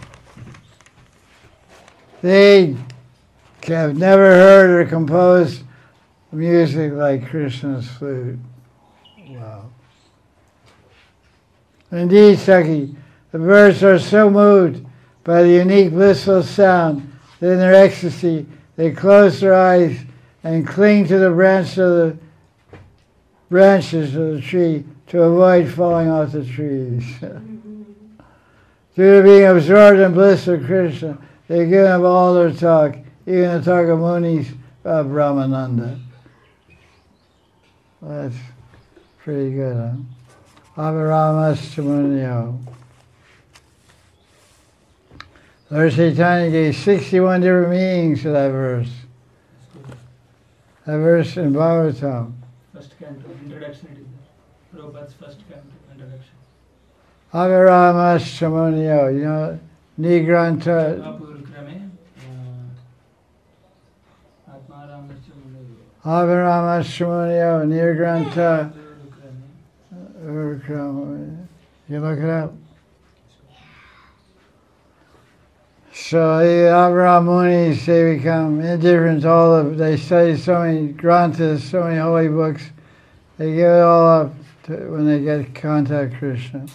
they have never heard or composed music like Krishna's flute. Wow. Indeed, Saki, the birds are so moved by the unique blissful sound that in their ecstasy they close their eyes and cling to the branches of the tree to avoid falling off the trees. Due to being absorbed in bliss of Krishna, they give up all their talk, even the talk of munis of Brahmananda. Well, that's pretty good, huh? Abhiramastamunyo. Lord Chaitanya gave 61 different meanings to that verse. That verse in Bhagavatam. First canto, introduction it is there. Prabhupada's first canto, introduction. Abhiramastamunyo, you know, Nigranta. Apurkrame, Atmaramaschamunyo. Abhiramastamunyo, Nigranta. You look it up. So the Abraham Munis, they become indifferent to all of, they study so many granthas, so many holy books, they give it all up when they get contact Krishna.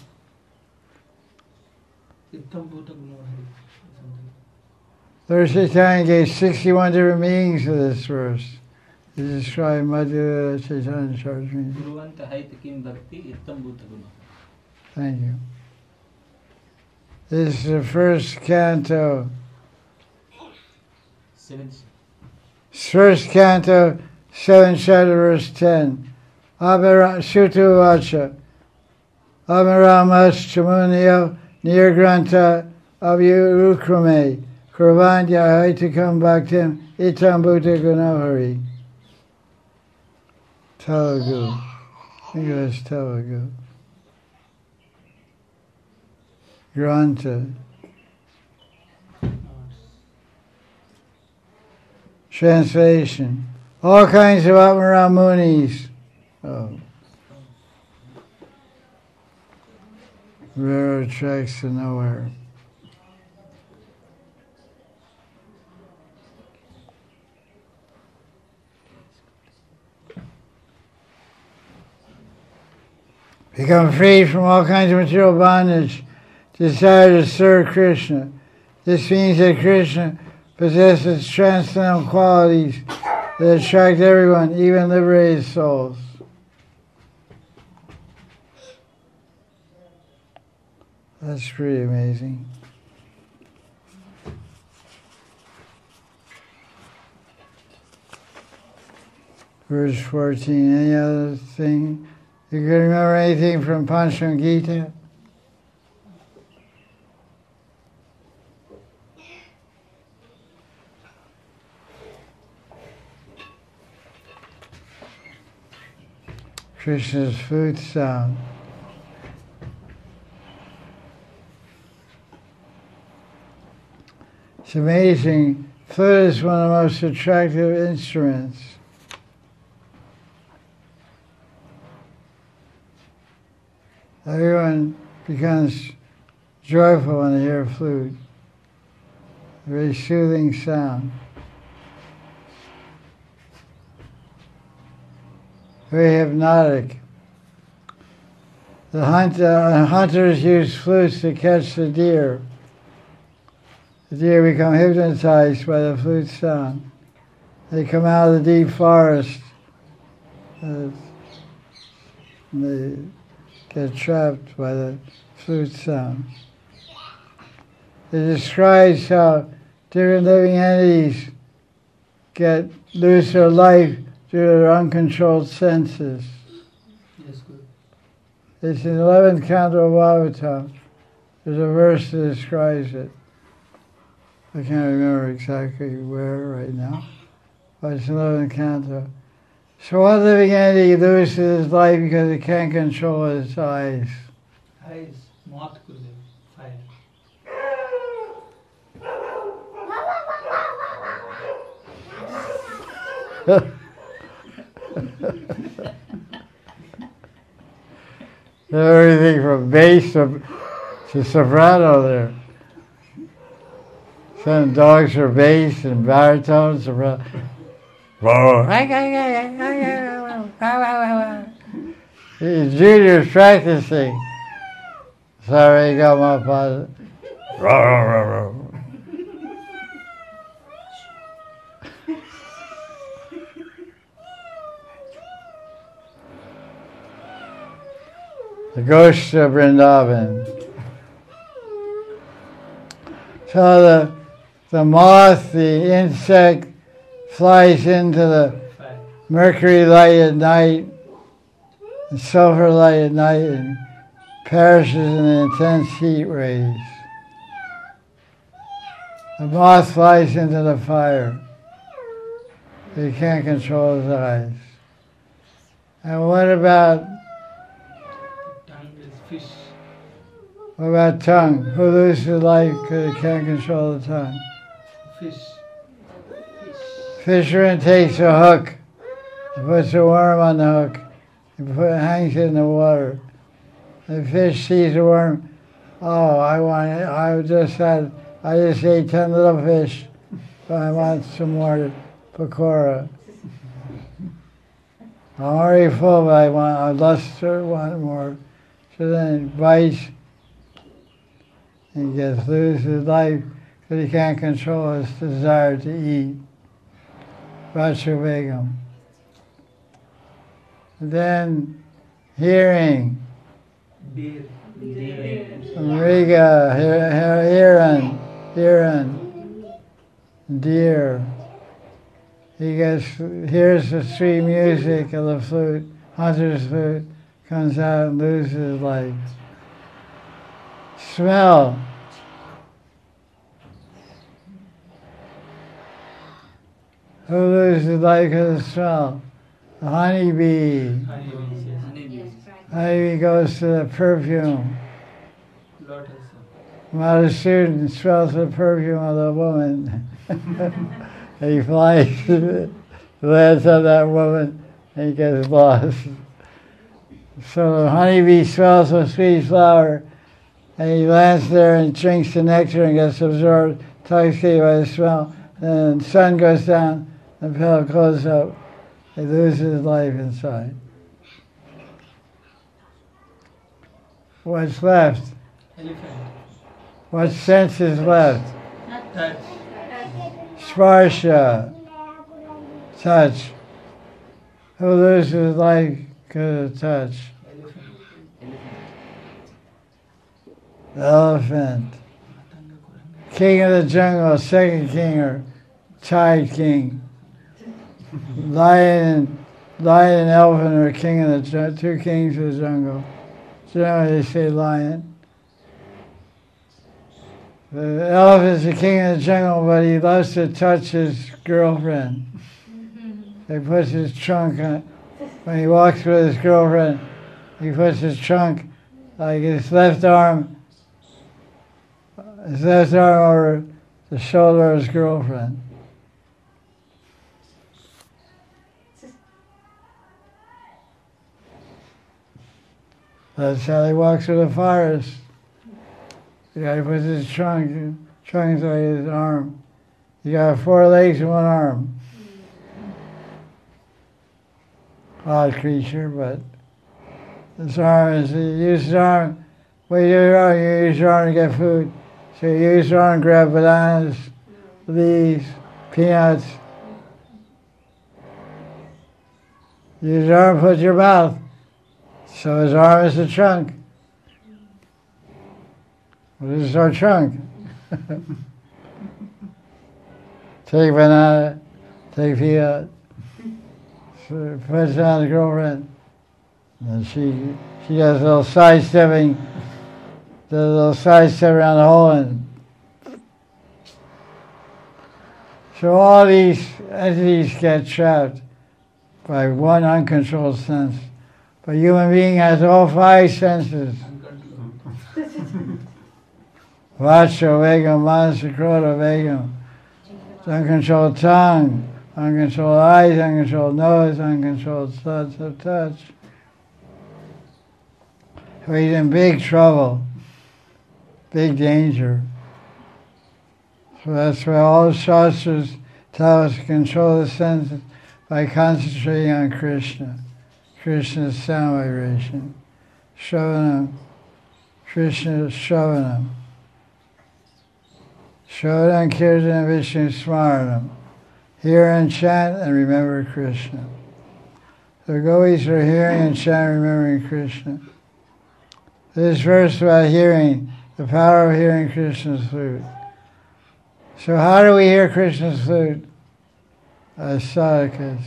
Lord Chaitanya gave 61 different meanings to this verse. He described Madhya Chaitanya Charitamrita. Thank you. This is the first canto. First canto, 7th chapter, verse 10. Shutu Vacha. Abhiramas Chamunyo Nirgranta Avyukrame Kurvandya Haitakam Bhaktim Itam Bhuta Gunohari. Telugu. I think it was Telugu. Granta. Translation. All kinds of Atmaram Munis. Oh. Rare tracks to nowhere. Become free from all kinds of material bondage, desire to serve Krishna. This means that Krishna possesses transcendental qualities that attract everyone, even liberated souls. That's pretty amazing. Verse 14, any other thing? You can remember anything from Pancham Gita? Krishna's flute sound. amazing. Flute is one of the most attractive instruments. Everyone becomes joyful when they hear a flute. A very soothing sound. Very hypnotic. The hunters use flutes to catch the deer. The deer become hypnotized by the flute sound. They come out of the deep forest. And they get trapped by the flute sound. It describes how different living entities lose their life due to their uncontrolled senses. Yes, good. It's in the 11th canto of Bhagavatam. There's a verse that describes it. I can't remember exactly where right now, but it's in the 11th canto. So one living entity loses his life because it can't control its eyes. Eyes, moth Gurudev, fire. Everything from bass to soprano there. Some dogs are bass and baritone, soprano. Junior's practicing. Sorry, got my father. The ghost of Vrindavan. So the moth, the insect, flies into the Fire. mercury light at night, and sulfur light at night, and perishes in the intense heat rays. The moth flies into the fire. He can't control his eyes. And what about Tongue is fish. tongue? Who loses life because he can't control the tongue? Fish. Fisherman takes a hook, and puts a worm on the hook, and hangs it in the water. The fish sees the worm. Oh, I just ate 10 little fish, but I want some more pakora. I'm already full, but I want more. So then it bites and loses his life because he can't control his desire to eat. Vachu Begum. Then hearing. Deer. Riga, Hiran, deer. He hears the sweet music of the flute, hunter's flute, comes out and loses his life. Smell. Who loses life because of smell? The honeybee. Honeybees, yes. Honeybees. Honeybee goes to the perfume. Lotus. Madhusudan smells the perfume of the woman. He flies, lands on that woman, and he gets lost. So the honeybee smells the sweet flower, and he lands there and drinks the nectar and gets absorbed, intoxicated by the smell. And the sun goes down, the pill closes up, he loses his life inside. What's left? Elephant. What sense is left? Touch. Sparsha, touch. Who loses life because of touch? Elephant. The elephant. King of the jungle, second king or child king. Lion and elephant are king of the two kings of the jungle. Generally they say lion. The elephant's the king of the jungle, but he loves to touch his girlfriend. He puts his trunk on. When he walks with his girlfriend, he puts his trunk, like his left arm over the shoulder of his girlfriend. That's how he walks through the forest. The guy puts his trunk on his arm. He got 4 legs and 1 arm. Odd creature, but his arm is, he uses his arm. When you use your arm to get food. So you use your arm to grab bananas, leaves, peanuts. Use your arm to put your mouth. So his arm is the trunk. Well, this is our trunk. Take banana, take peanut. So puts it on the girlfriend. And she does a little sidestepping, around the hole. And so all these entities get trapped by one uncontrolled sense. But a human being has all 5 senses. Vacho, Vegam, Manasa, Krota, Vegam. Uncontrolled tongue, uncontrolled eyes, uncontrolled nose, uncontrolled sense of touch. So he's in big trouble, big danger. So that's why all the Shastras tell us to control the senses by concentrating on Krishna. Krishna's sound vibration. Shravanam. Krishna's Shravanam. Shravanam, Kirtanam, Vishnu Smaranam. Hear and chant and remember Krishna. The gopis are hearing and chanting, remembering Krishna. This verse about hearing, the power of hearing Krishna's flute. So how do we hear Krishna's flute? As sadhakas.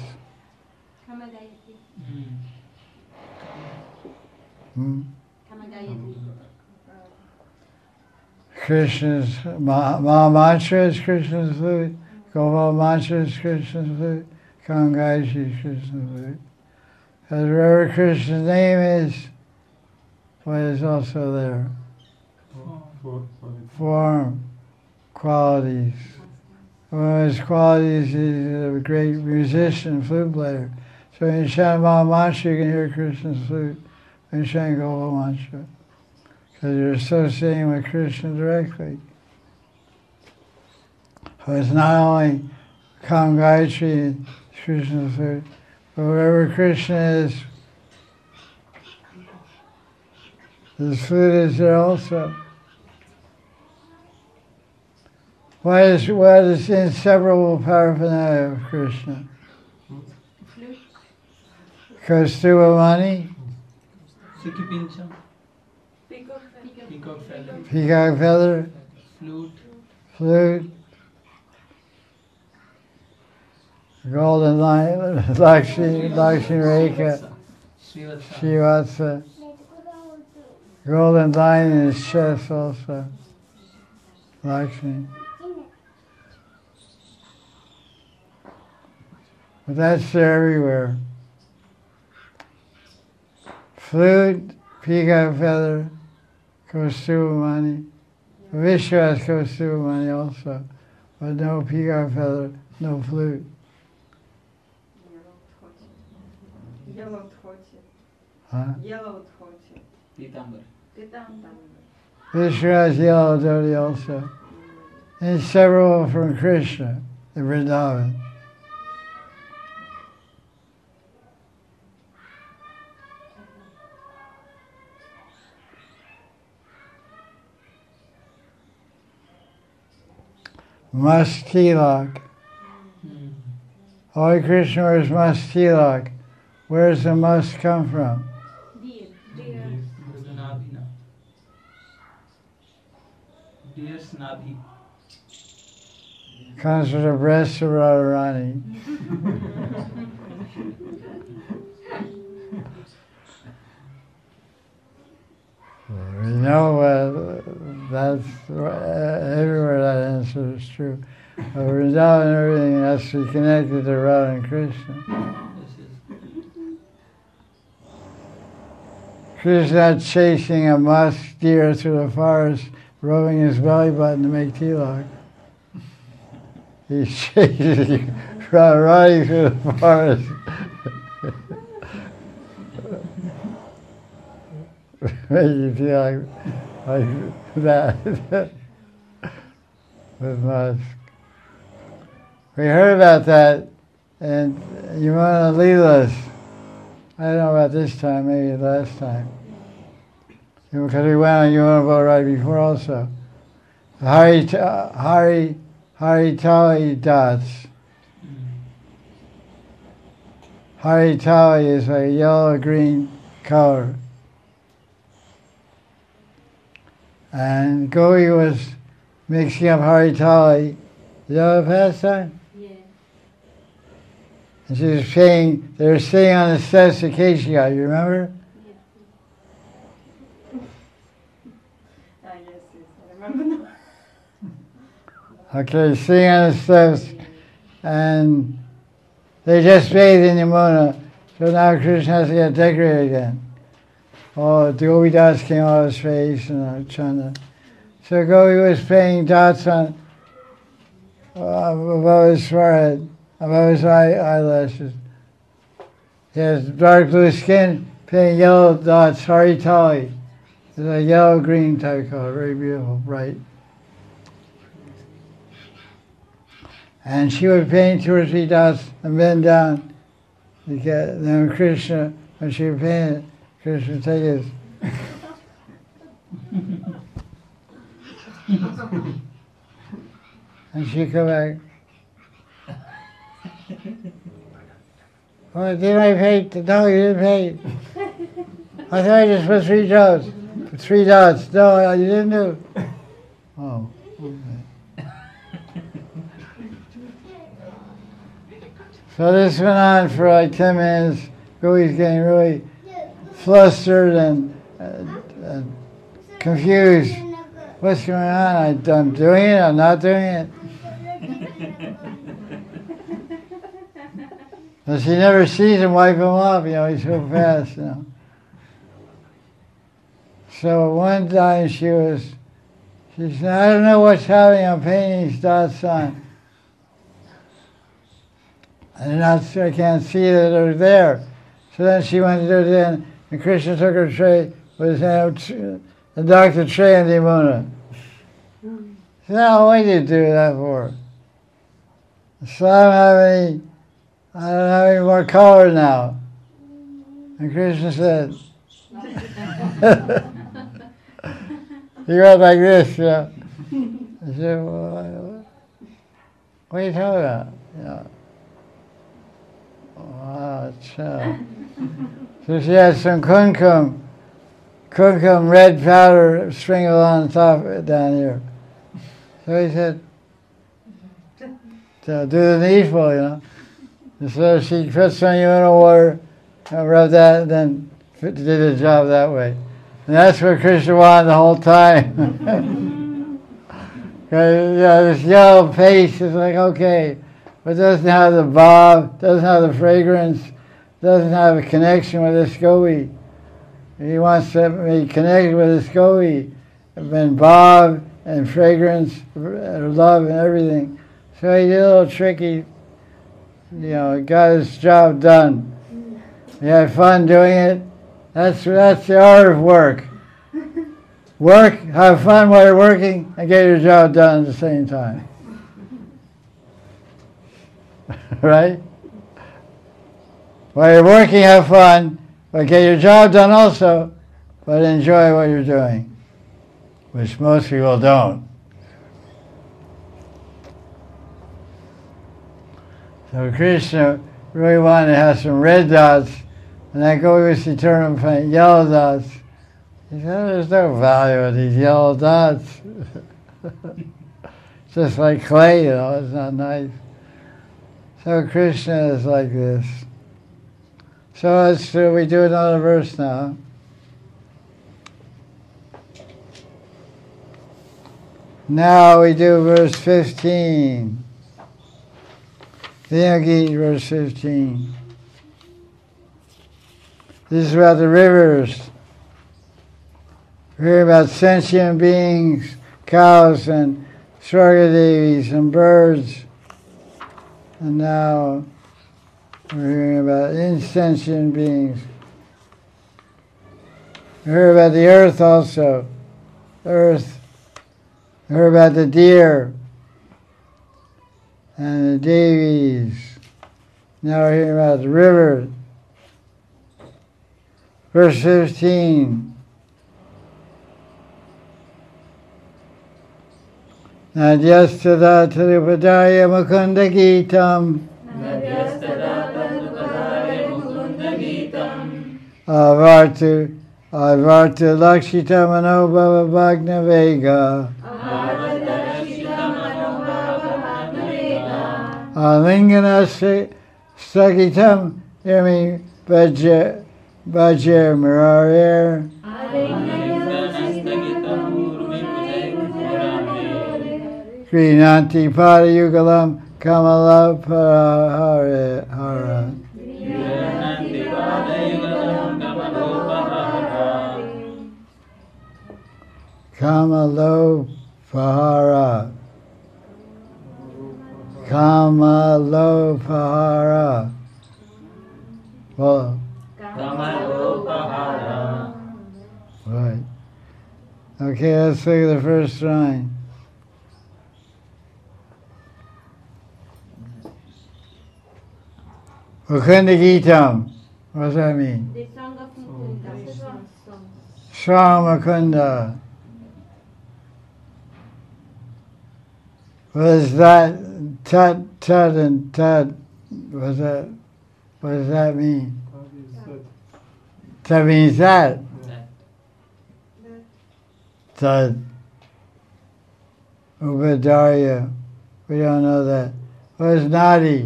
Krishna's Maha Mantra is Krishna's flute. Gopal Mantra is Krishna's flute. Kangayashi is Krishna's flute. Because wherever Krishna's name is, what is also there? Form, qualities. One of his qualities is a great musician, flute player. So when you chant Maha Mantra, you can hear Krishna's flute. When you chant Gopal Mantra. Because you're associating with Krishna directly. So it's not only Kam Gayatri, Krishna's flute, but wherever Krishna is, his flute is there also. What is inseparable paraphernalia of Krishna? Kaustubhamani, peacock feather, flute, golden line, Lakshmi Rekha, Srivatsa, golden line in his chest also, Lakshmi. But that's there everywhere. Flute, peacock feather, Kaustubhamani. Vishnu has Kaustubhamani also, but no peacock feather, no flute. Yellow Toti. Huh? Yellow Toti. Pitambar. Vishnu has yellow dhoti also. Inseparable from Krishna, the Vrindavan. Musk tilak. Holy Krishna wears musk tilak. Where does the musk come from? Deer's Nabhi. Comes from the breast of Radharani. We know that's everywhere that answer is true. But Vrindavan and everything has to be connected to Radha and Krishna. Krishna chasing a musk deer through the forest, rubbing his belly button to make tilak. he chases you running through the forest. Make you feel like that with Musk. We heard about that in Yamuna Leelas. I don't know about this time, maybe last time. Because we went on Yamuna boat right before also. Haritali dots. Haritali is like a yellow-green color. And Gopi was mixing up Haritali. Is that a pastime? Yeah. And she was saying, they were sitting on the steps of Keshiya, you remember? Yes, I remember now. Okay, sitting on the steps, and they just bathed in Yamuna, so now Krishna has to get decorated again. Oh, the Gopi dots came out of his face and Chanda. So Gopi was painting dots on above his forehead, above his eyelashes. He has dark blue skin, painting yellow dots, Haritali. It's a yellow-green type color, very beautiful, bright. And she would paint 2 or 3 dots and bend down. Then Krishna, when she would paint it, Krishna would take his and she'd come back. Oh, didn't I paint? No, you didn't paint. I thought I just put 3 dots. 3 dots. No, you didn't do. Oh, okay. So this went on for like 10 minutes. Gopi's getting really flustered and confused. What's going on? I'm doing it, I'm not doing it. But she never sees him wipe him off, he's so fast, So one time she said, I don't know what's happening, I'm painting these dots on. And I can't see that they're there. So then she went to do it again, and Krishna took her tray with his hand and docked the tray in the Yamuna. She said, oh, what did you do that for? So I don't have any more color now. And Krishna said, he went like this, I said, well, what are you talking about? Wow, so she had some kumkum red powder sprinkled on top down here. So he said, do the needful, And so she put some Yamuna water and rubbed that and then did the job that way. And that's what Krishna wanted the whole time. This yellow paste is like, okay, but doesn't have the bob, doesn't have the fragrance, doesn't have a connection with this Gopi. He wants to be connected with this Gopi, and bob and fragrance, and love and everything. So he did a little tricky, got his job done. He had fun doing it. That's the art of work. Work, have fun while you're working, and get your job done at the same time. Right? While you're working, have fun, but get your job done also, but enjoy what you're doing, which most people don't. So Krishna really wanted to have some red dots, and that Gopi was determined to paint yellow dots. He said, there's no value in these yellow dots. It's just like clay, it's not nice. So Krishna is like this. So we do another verse now. Now we do verse 15. Vinaya verse 15. This is about the rivers. We hear about sentient beings, cows and Swargadevis and birds And now we're hearing about insentient beings. We heard about the earth also. Earth. We heard about the deer and the Devis. Now we're hearing about the river. Verse 15. Nadyastada Tripadaya Mukunda Gitam Avartu Lakshita Manobhava Bhagna Vega Alingana Sagitam Yami Bhajar Murarir Srinanti Padayugalam Kamala Pahara Kamalo Pahara Kamalo Pahara. Well, right. Okay, let's look at the first line. Mukunda Gitam. What does that mean? The song of Mukunda. Song Mukunda. What is that? Tut and tut. What does that mean? That means that. Tut. Ubadharya. We don't know that. What is Nadi?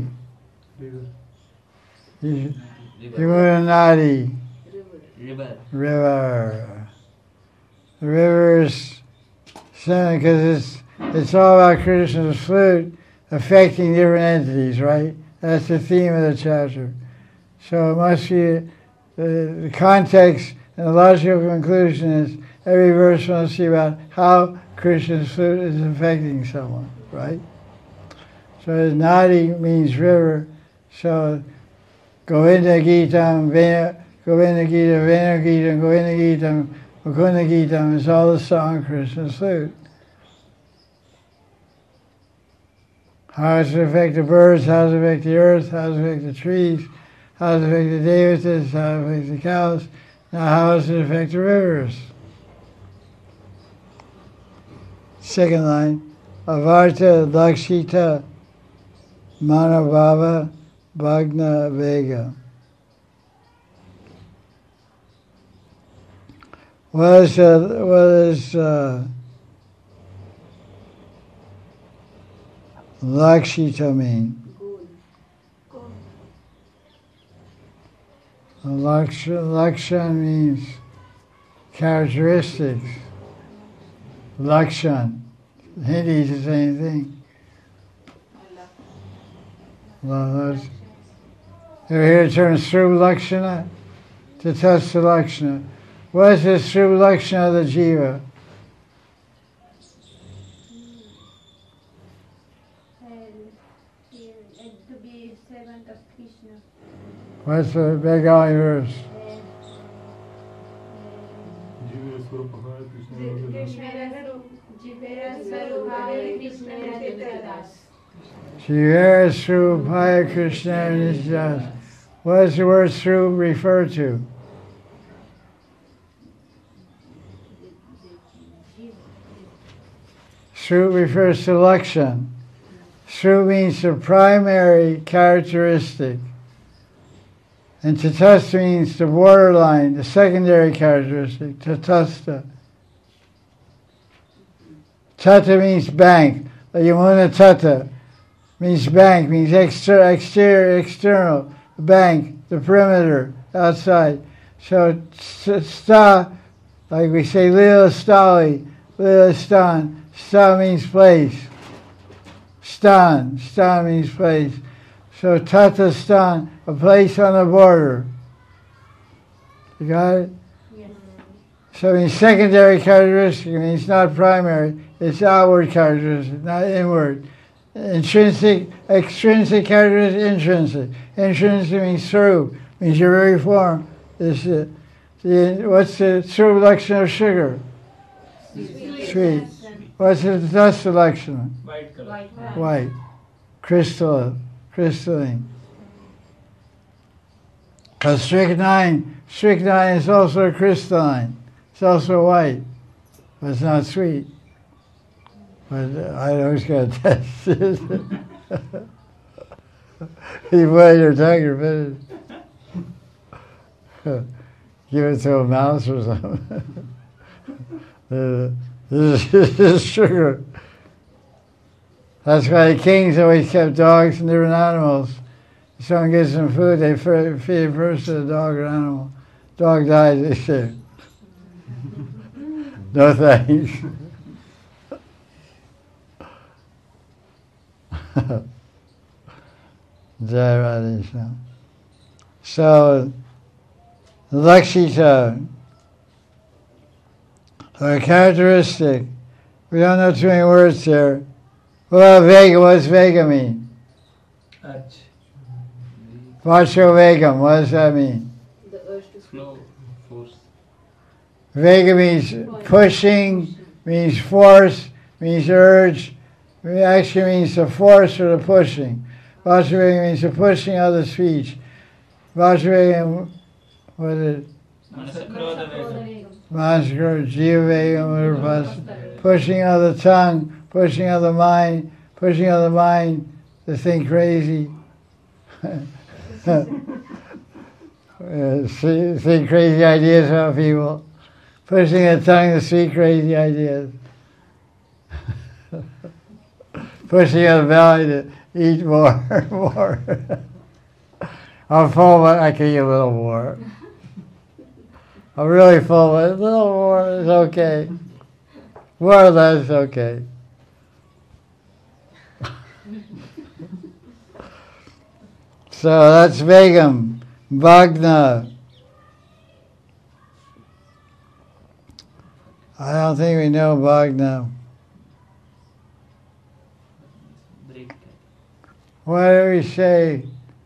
Nadi. River. The river is because it's all about Krishna's flute affecting different entities, right? That's the theme of the chapter. So it must be the context and the logical conclusion is every verse must be about how Krishna's flute is affecting someone, right? So Nadi means river. So Govinda Gitam, Govinda Gitam, Venu Gitam, Govinda Gitam, Mukunda Gitam is all the song of Krishna's flute. How does it affect the birds? How does it affect the earth? How does it affect the trees? How does it affect the devatas? How does it affect the cows? Now how does it affect the rivers? Second line, Avarta Lakshita Manabhava Bhagna Vega. What is Lakshita mean? Lakshan means characteristics. Lakshan. Hindi is the same thing. Ever hear the term Sruv Lakshana? Tatastha Lakshana. What is the Sruv Lakshana of the Jiva? To be servant of Krishna. What's the Bengali verse? Jivera Srupaya Krishna Nishdas. What does the word Srup refer to? Srup refers to Lakshan. Srup means the primary characteristic. And Tatastha means the borderline, the secondary characteristic, Tatastha. Tata means bank. Yamuna Tata means bank, means exterior, external, the bank, the perimeter, outside. So sta, like we say, Lila Stali, Lila Stan. Sta means place. Stan means place. So Tata Stan, a place on the border. You got it? Yes. So it means secondary characteristic, it means not primary, it's outward characteristic, not inward. Intrinsic, extrinsic characteristic, intrinsic. Intrinsic means through, means your very form. What's the true election of sugar? Sweet. What's the dust election? White color. White. Crystalline. Because strychnine is also crystalline. It's also white, but it's not sweet. But I always got to test this. You put your tongue, you're finished. Give it to a mouse or something. This is sugar. That's why the kings always kept dogs and different animals. If someone gets some food, they feed it first to the dog or animal. Dog dies, they say, no thanks. Jai Radha. So, Lakshita, or characteristic. We don't know too many words here. Well, Vega, what does Vega mean? Arch. Vacho Vegam, what does that mean? The urge to Flow, force. Vega means pushing, means force, means urge. It actually means the force or the pushing. Vacho Vegam means the pushing of the speech. Vacho Vegam, what is it? Manasakrodha Jiva Vegam, pushing of the tongue, pushing of the mind, pushing of the mind to think crazy. See crazy ideas about people. Pushing the tongue to see crazy ideas. Pushing the belly to eat more and more. I'm full, but I can eat a little more. I'm really full, but a little more is okay. More or less okay. So that's Vegam. Bhagna. I don't think we know Bhagna. Break. What do we say?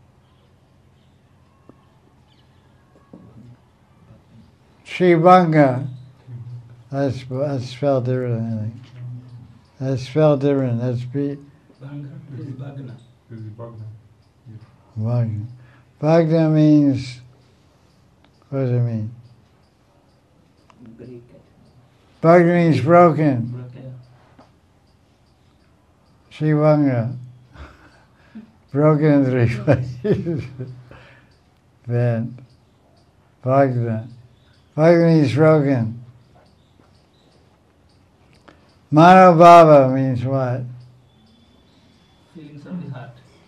Shivanga. That's spelled different, I think. That's spelled different. That's B. Bhanga. This is Bhagna. Bhagna. Bhagna means, what does it mean? Break. Bhagna means broken. Broken. Shivanga. Broken in 3 places. Bent. Bhagna. Bhagna means broken. Manobhava means what? Feelings of the heart.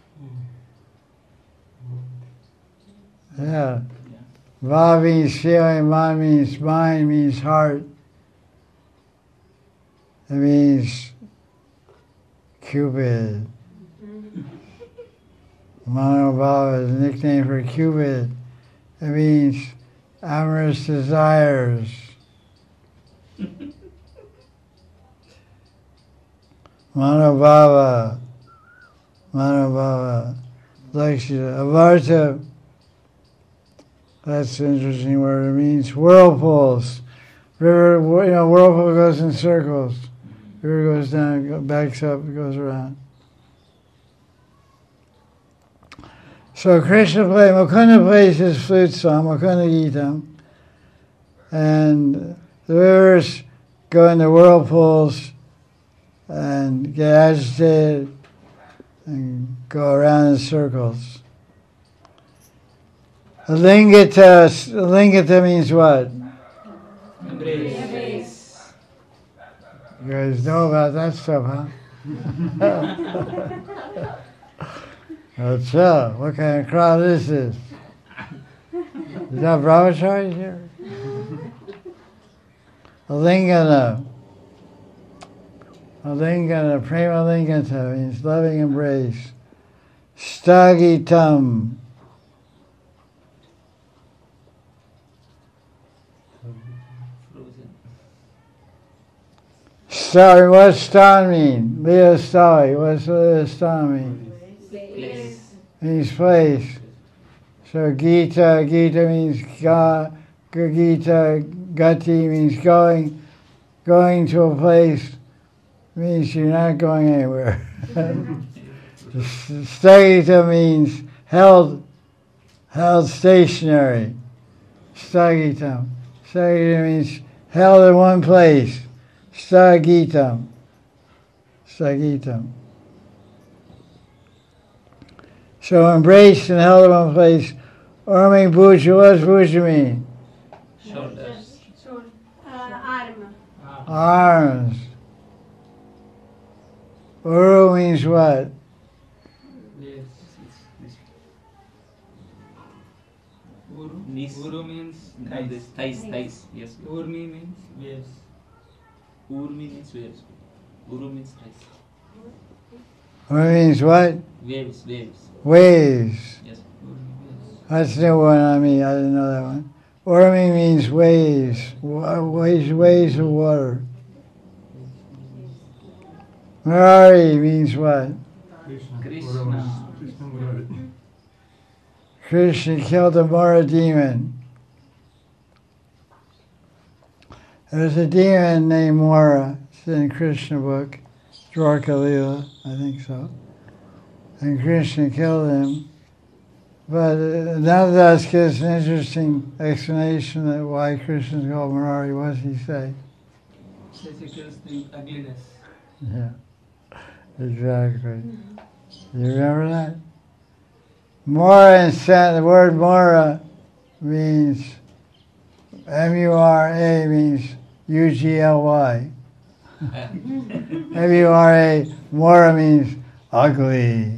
Yeah. Va means feeling, man means mind, means heart. It means Cupid. Manobhava is a nickname for Cupid. It means amorous desires. Manobhava. Lakshita. Avarta. That's an interesting word. It means whirlpools. River, whirlpool goes in circles. River goes down, backs up, goes around. So Mukunda plays his flute song, Mukunda Geetam, and the rivers go into whirlpools and get agitated and go around in circles. Lingata means what? Embrace. You guys know about that stuff, huh? So, what kind of crowd is this? Is that brahmachari here? Lingana, prema lingata means loving embrace. Stagitam. Frozen. Star, what's stan mean? Leo Stali, what's Leo stan mean? Place. Means place. So Gita means Gita, Gati means going to a place means you're not going anywhere. Stagita means held stationary. Stagitam. Stagita means held in one place. Stagitam. So embraced and held in one place. Arming Bhuja, what's Bhuja mean? Shoulders. Arm. Arms. Uru means what? Yes. Uru. Knees. Uru means No, this thighs. Yes. Urmi means waves. Urmi means waves. Uru means thighs. Uru means what? Waves. Waves. Yes. That's a new one on me. I didn't know that one. Urmi means waves. Waves of water. Murari means what? Krishna. Krishna killed a Mara demon. There's a demon named Mara. It's in Krishna book, Dwarka Leela, I think so. And Krishna killed him. But Nadadas gives an interesting explanation of why Krishna's called Murari. What does he say? Says it kills the ugliness. Yeah, exactly. You remember that? Mora in San, the word Mora means, M-U-R-A means U-G-L-Y. M-U-R-A, Mora means ugly.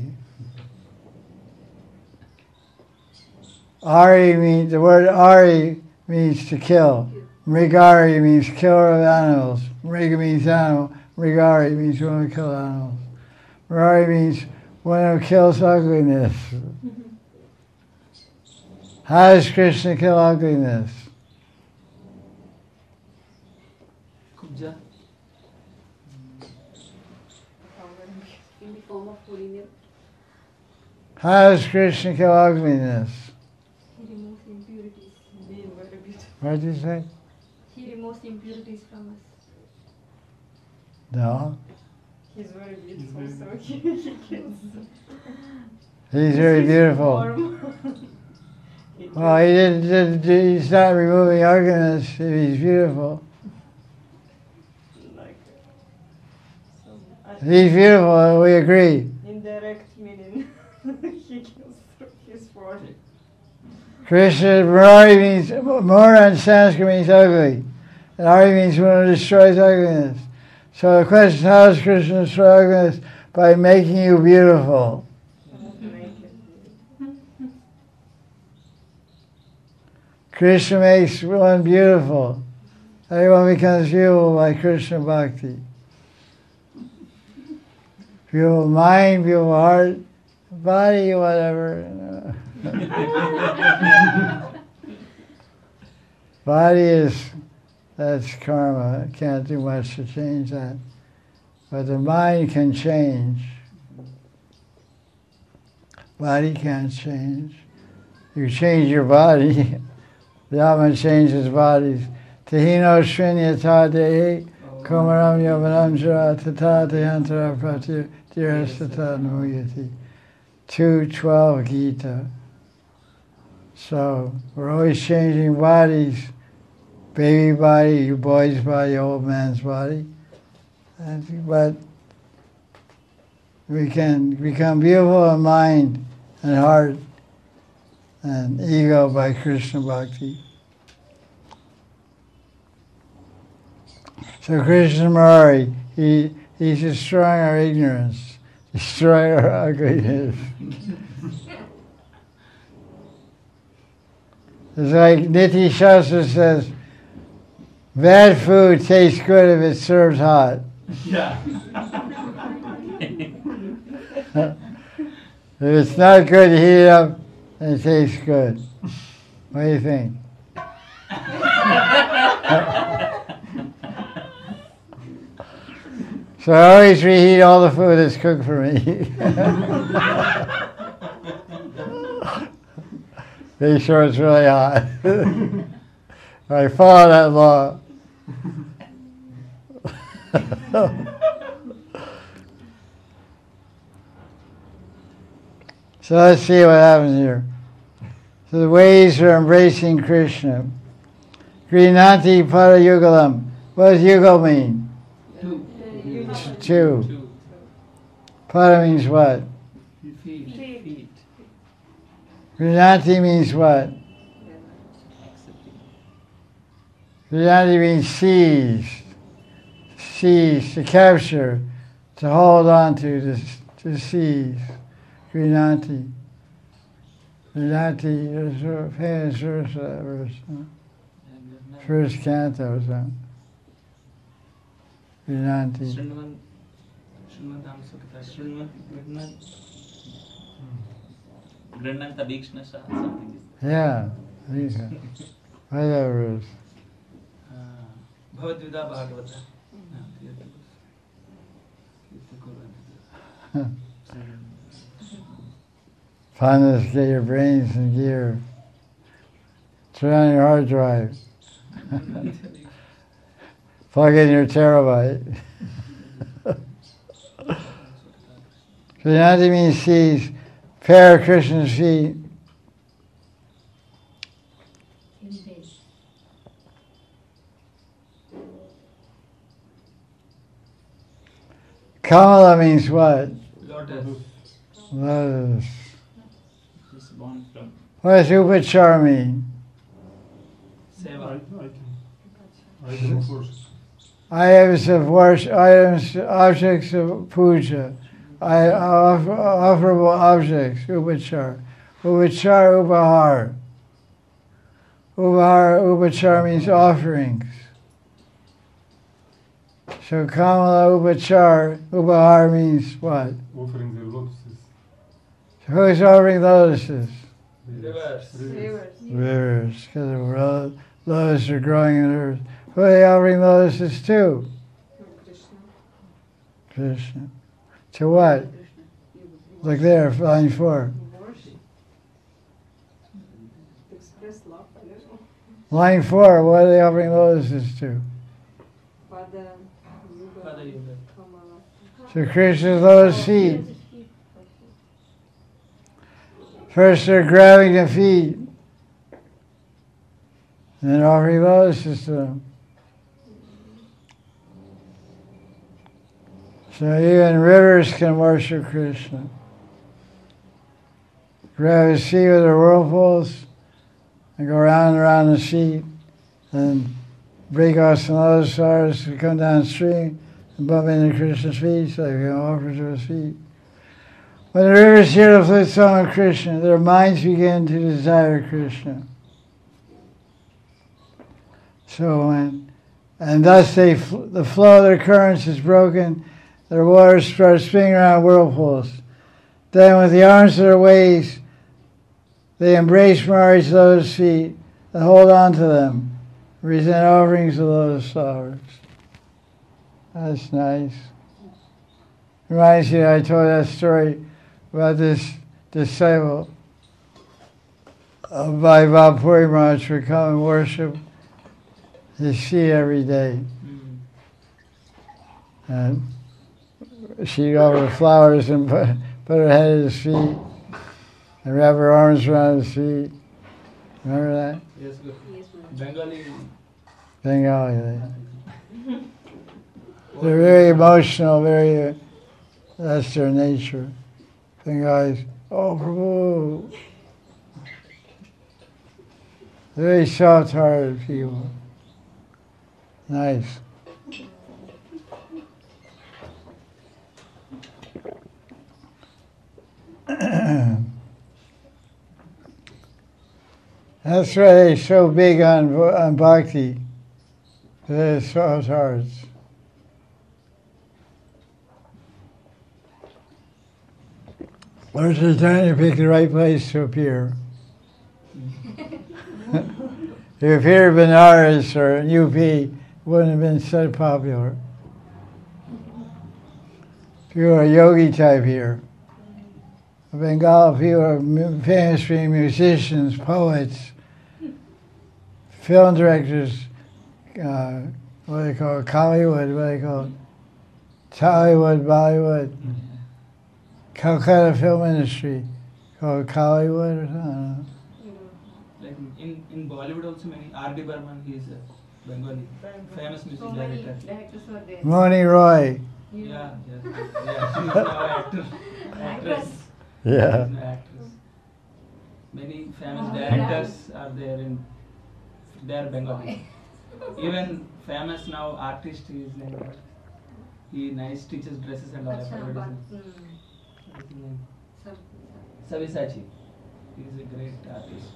The word Ari means to kill. Mrigari means killer of animals. Mriga means animal. Mrigari means one who kills animals. Mrari means one who kills ugliness. How does Krishna kill ugliness? Kubja. In the form of holy milk. How does Krishna kill ugliness? He removes impurities. Being very beautiful. What did you say? He removes impurities from us. No. He's very beautiful, so he kills. He's very beautiful. Well, he's not removing ugliness if he's beautiful. Like, He's beautiful, we agree. indirect meaning. He kills through his forehead. Krishna, Murari means, Mura in Sanskrit means ugly. And Ari means one who destroys ugliness. So the question is, how does Krishna destroy ugliness? By making you beautiful. Krishna makes one beautiful. Everyone becomes beautiful by Krishna Bhakti. Beautiful mind, beautiful heart, body, whatever. Body that's karma. Can't do much to change that. But the mind can change. Body can't change. You change your body. The Atman changes bodies. Tahino shrinyata dehi kumaram yavanam jara tata dehantara pratir dirastata nuyati. 2:12 Gita. So we're always changing bodies. Baby body, boy's body, old man's body. But we can become beautiful in mind and heart and ego by Krishna Bhakti. So Krishna Murari, he's destroying our ignorance, destroying our ugliness. It's like Niti Shastra says, bad food tastes good if it's served hot. Yeah. If it's not good, you heat it up and it tastes good. What do you think? So I always reheat all the food that's cooked for me. Make sure it's really hot. I follow that law. So let's see what happens here. So the ways for embracing Krishna. Grinanti Parayugalam. What does yugal mean? Two. Two. Para means what? Feet. Grinanti means what? Grinanti means seize. Seize, to capture, to hold on to seize. Grinanti. Grinanti is a famous verse for that verse. Huh? First canto, so. Grinanti. Grandanta Bhikshna Shah, something is Yeah, these are. Whatever it is. Bhavadvida Bhagavata. Finally, get your brains in gear. Turn on your hard drive. Plug in your terabyte. Grinanti means seize. Pair of Krishna's feet. Kamala means what? Lotus. Lotus. This is born from What does upachar mean? Seva. Item of worship. Items of worship, objects of puja, offerable objects, upachar. Upachar, upahar. Upachar means offerings. So Kamala upachar, upahar means what? Offering the lotuses. So who's offering lotuses? Rivers. Rivers, because the lotuses are growing in the earth. Who are they offering lotuses to? Krishna. To what? Look there, line 4. Express love. Line 4, what are they offering lotuses to? Pada Yuga. Kamala. To Krishna's lotus feet. First they're grabbing the feet, and then offering lotuses to them. So even rivers can worship Krishna. Grab his feet with their whirlpools and go round and around the feet and break off some lotus flowers to come downstream and bump into Krishna's feet so they can offer to his feet. When the rivers hear the flute song of Krishna, their minds begin to desire Krishna. And thus the flow of their currents is broken, their waters start spinning around whirlpools. Then with the arms of their waist, they embrace Mari's lotus feet and hold on to them, present offerings of lotus flowers. That's nice. Reminds me, I told that story about this disciple of Bhai Baba Puri Maharaj would come and worship his feet every day. And she'd offer flowers and put her head at his feet and wrap her arms around his feet. Remember that? Yes, good. Bengali. Bengali. They're very emotional, that's their nature. Bengalis, oh Prabhu. Very soft-hearted people. Nice. That's why they're so big on bhakti. They're soft hearts. Where's the time to pick the right place to appear? If you appeared in Benares or UP, it wouldn't have been so popular. People are yogi type here. Bengal people are famous for being musicians, poets, film directors, what do they call it? Hollywood, what do they call it? Tollywood, Bollywood. Calcutta film industry called Hollywood or something. Like in Bollywood also many. R.D. Burman, he is a Bengali, famous music So many director. directors were there. Moni Roy. Yeah. She's now actor. Actress. Yeah. She's now actress. Many famous Oh, directors are there they are Bengali. Even famous now artist is like that. He nice teaches dresses and all. Acha, but, Advertising. What's his name? Sabyasachi. He is a great artist.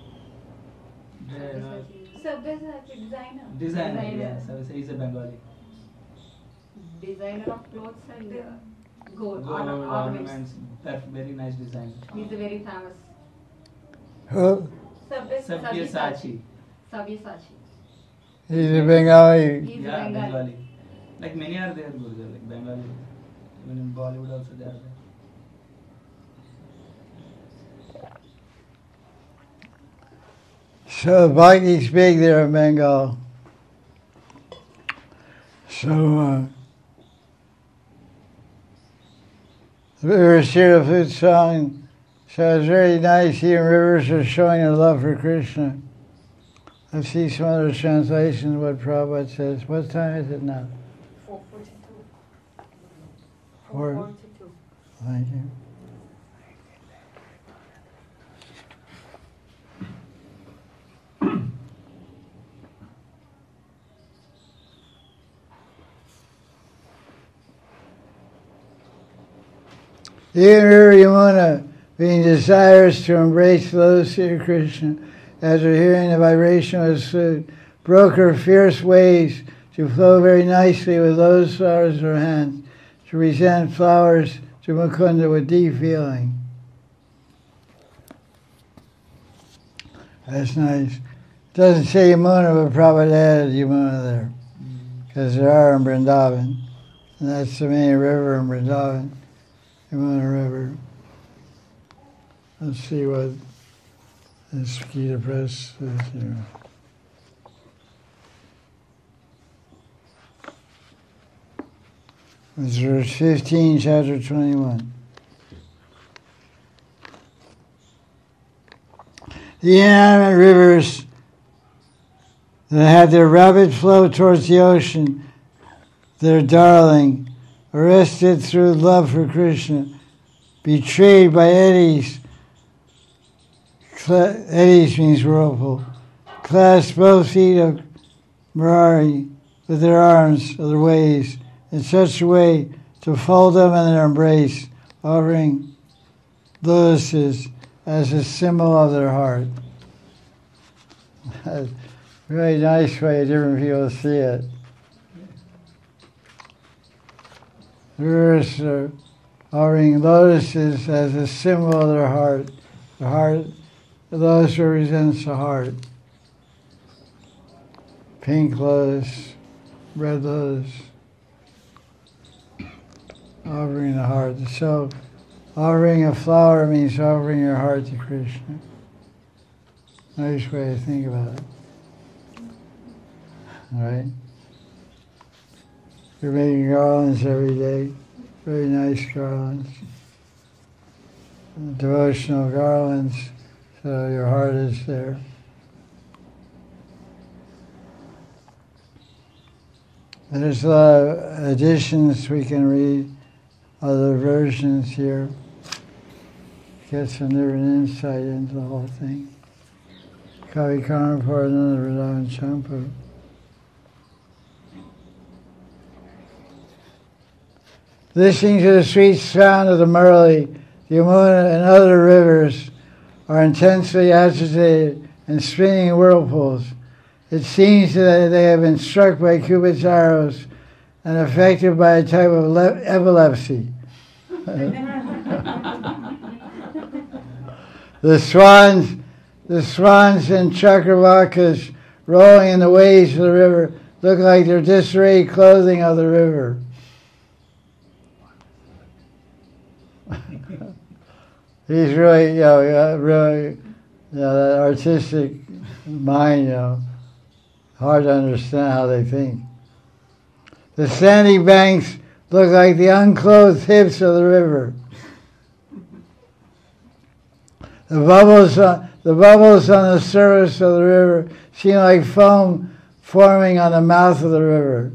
Sabyasachi designer. Designer, yeah. Sabyasachi is a Bengali. Designer of clothes and gold Gold ornaments. ornaments. Very nice design. He's a very famous. Who? Sabyasachi. Sabyasachi. He's a Bengali. He's Yeah, a Bengali. Bengali. Like many are there, Guruji, like Bengali. Even in Bollywood also they are there. So Bhakthi's big there in Bengal. So the River Shira flute song. So it's very nice here. Rivers are showing their love for Krishna. Let's see some other translations of what Prabhupada says. What time is it now? 4:42. 4. Thank you. Even River Yamuna, being desirous to embrace those Sri Krishna, after hearing the vibration of his flute, broke her fierce waves to flow very nicely with lotus flowers in her hands, to present flowers to Mukunda with deep feeling. That's nice. Doesn't say Yamuna, but probably added Yamuna there, because there are in Vrindavan, and that's the main river in Vrindavan. Yamuna River. Let's see what this Gita Press says here. It's verse 15, chapter 21. The inanimate rivers that had their rapid flow towards the ocean, their darling, arrested through love for Krishna, betrayed by eddies. Eddies means whirlpool. Clasped both feet of Murari with their arms of their waves in such a way to fold them in their embrace, offering lotuses as a symbol of their heart. That's a really nice way different people see it. Rivers are offering lotuses as a symbol of their heart. The heart, the lotus represents the heart. Pink lotus, red lotus, offering the heart. So, offering a flower means offering your heart to Krishna. Nice way to think about it. All right? You're making garlands every day, very nice garlands, devotional garlands, so your heart is there. And there's a lot of additions we can read, other versions here, get some different insight into the whole thing. Kavi Karnapur and another Vrindavan Champu. Listening to the sweet sound of the Murli, the Yamuna and other rivers are intensely agitated and spinning whirlpools. It seems that they have been struck by Cupid's arrows and affected by a type of epilepsy. The swans and chakravakas rolling in the waves of the river look like their disarrayed clothing of the river. He's really, really, that artistic mind, hard to understand how they think. The sandy banks look like the unclothed hips of the river. The bubbles on the surface of the river seem like foam forming on the mouth of the river.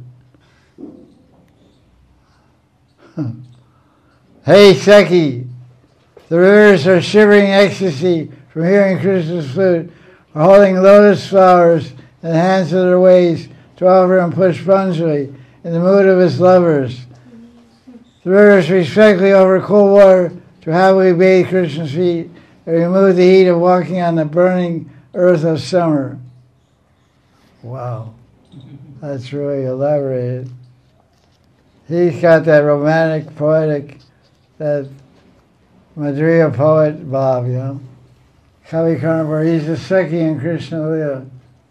Hey, Seki! The rivers are shivering ecstasy from hearing Krishna's flute, or holding lotus flowers in the hands of their waist to offer him Pushpanjali in the mood of his lovers. The rivers respectfully offer cool water to happily bathe Krishna's feet and remove the heat of walking on the burning earth of summer. Wow, that's really elaborated. He's got that romantic, poetic, that Madhurya poet Bhav, Kavi Karnapur, he's the Seki in Krishna Lila.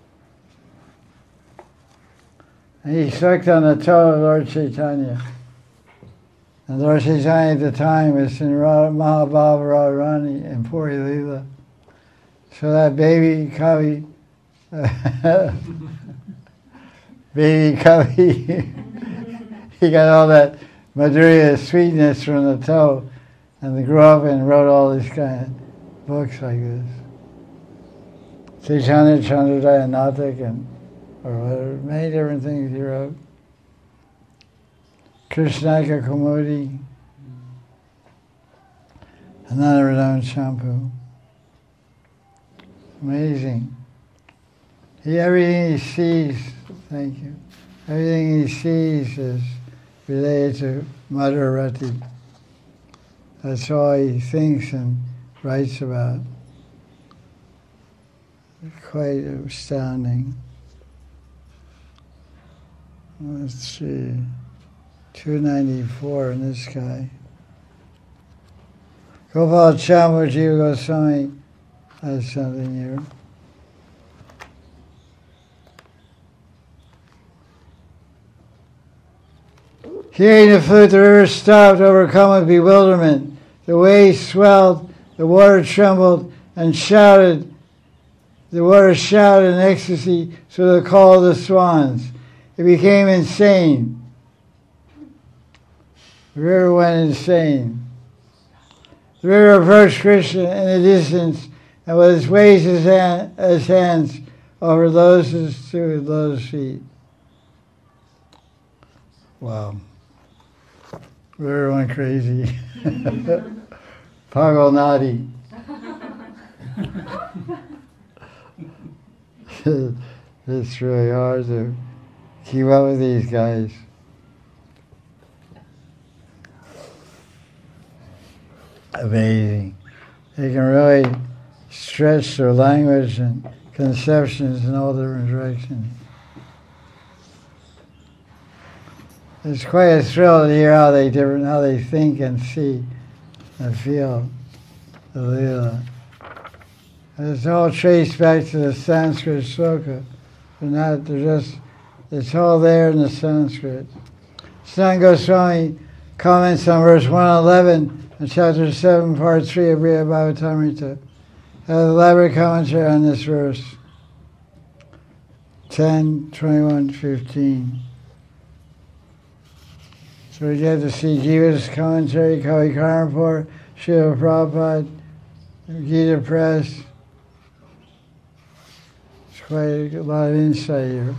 And he sucked on the toe of Lord Chaitanya. And Lord Chaitanya at the time was in Mahabhava Radharani in Puri Lila. So that baby Kavi, baby Kavi, he got all that Madhurya sweetness from the toe, and they grew up and wrote all these kind of books like this. Chaitanya Chandrodaya Natak or whatever, many different things he wrote. Krishnaka Kumudi, another renowned shampoo. Amazing. Everything he sees, thank you, everything he sees is related to Madhurati. That's all he thinks and writes about. Quite astounding. Let's see, 294 in this guy. Gopal Chandra Jiva Goswami has something here. Hearing the flute, the river stopped, overcome with bewilderment. The waves swelled, the water trembled and shouted. The water shouted in ecstasy through the call of the swans. It became insane. The river went insane. The river approached Krishna in the distance and with its waves as hands over lotuses to his lotus feet. Wow. The river went crazy. Pagal Nadi. It's really hard to keep up with these guys. Amazing. They can really stretch their language and conceptions in all different directions. It's quite a thrill to hear how they think and see and feel the Leela. And it's all traced back to the Sanskrit sloka. It's all there in the Sanskrit. Sanatana Goswami comments on verse 111 in chapter 7, part 3 of Brihad Bhagavatamrita. Has an elaborate commentary on this verse. 10, 21, 15. So we get to see Jiva's commentary, Kavi Karnapur, Srila Prabhupada, Gita Press. It's quite a lot of insight here.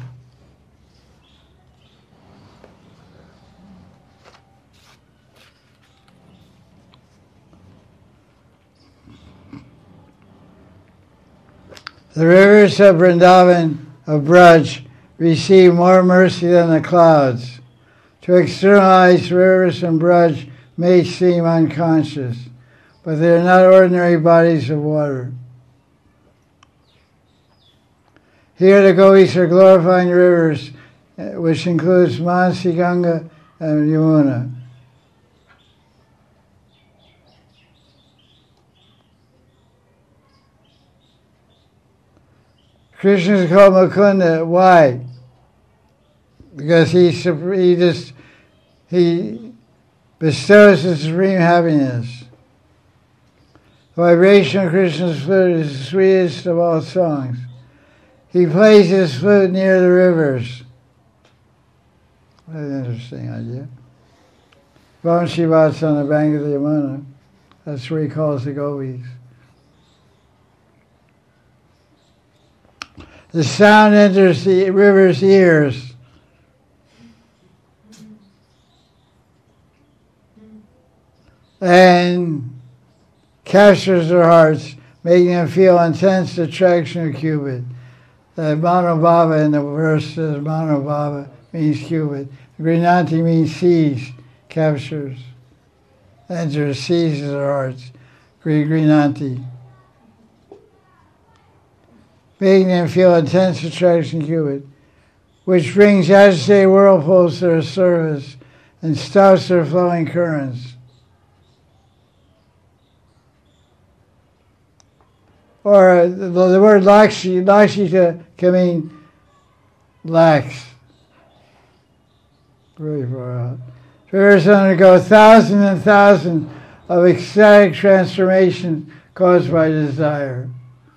The rivers of Vrindavan, of Braj, receive more mercy than the clouds. To externalize rivers and Braj may seem unconscious, but they are not ordinary bodies of water. Here the gopis are glorifying rivers, which includes Manasi, Ganga, and Yamuna. Krishna is called Mukunda. Why? Because he bestows the supreme happiness. The vibration of Krishna's flute is the sweetest of all songs. He plays his flute near the rivers. What an interesting idea. Vamshivat's on the bank of the Yamuna. That's where he calls the gopis. The sound enters the river's ears. And captures their hearts, making them feel intense attraction of Cupid. The Manobhava in the verse says Manobhava means Cupid. Grinanti means seize, captures, enters, seizes their hearts. Grinanti. Making them feel intense attraction of Cupid, which brings agitated whirlpools to their service and stops their flowing currents. Or the word Lakshita can mean lax. Very far out. Rivers undergo thousands and thousands of ecstatic transformations caused by desire.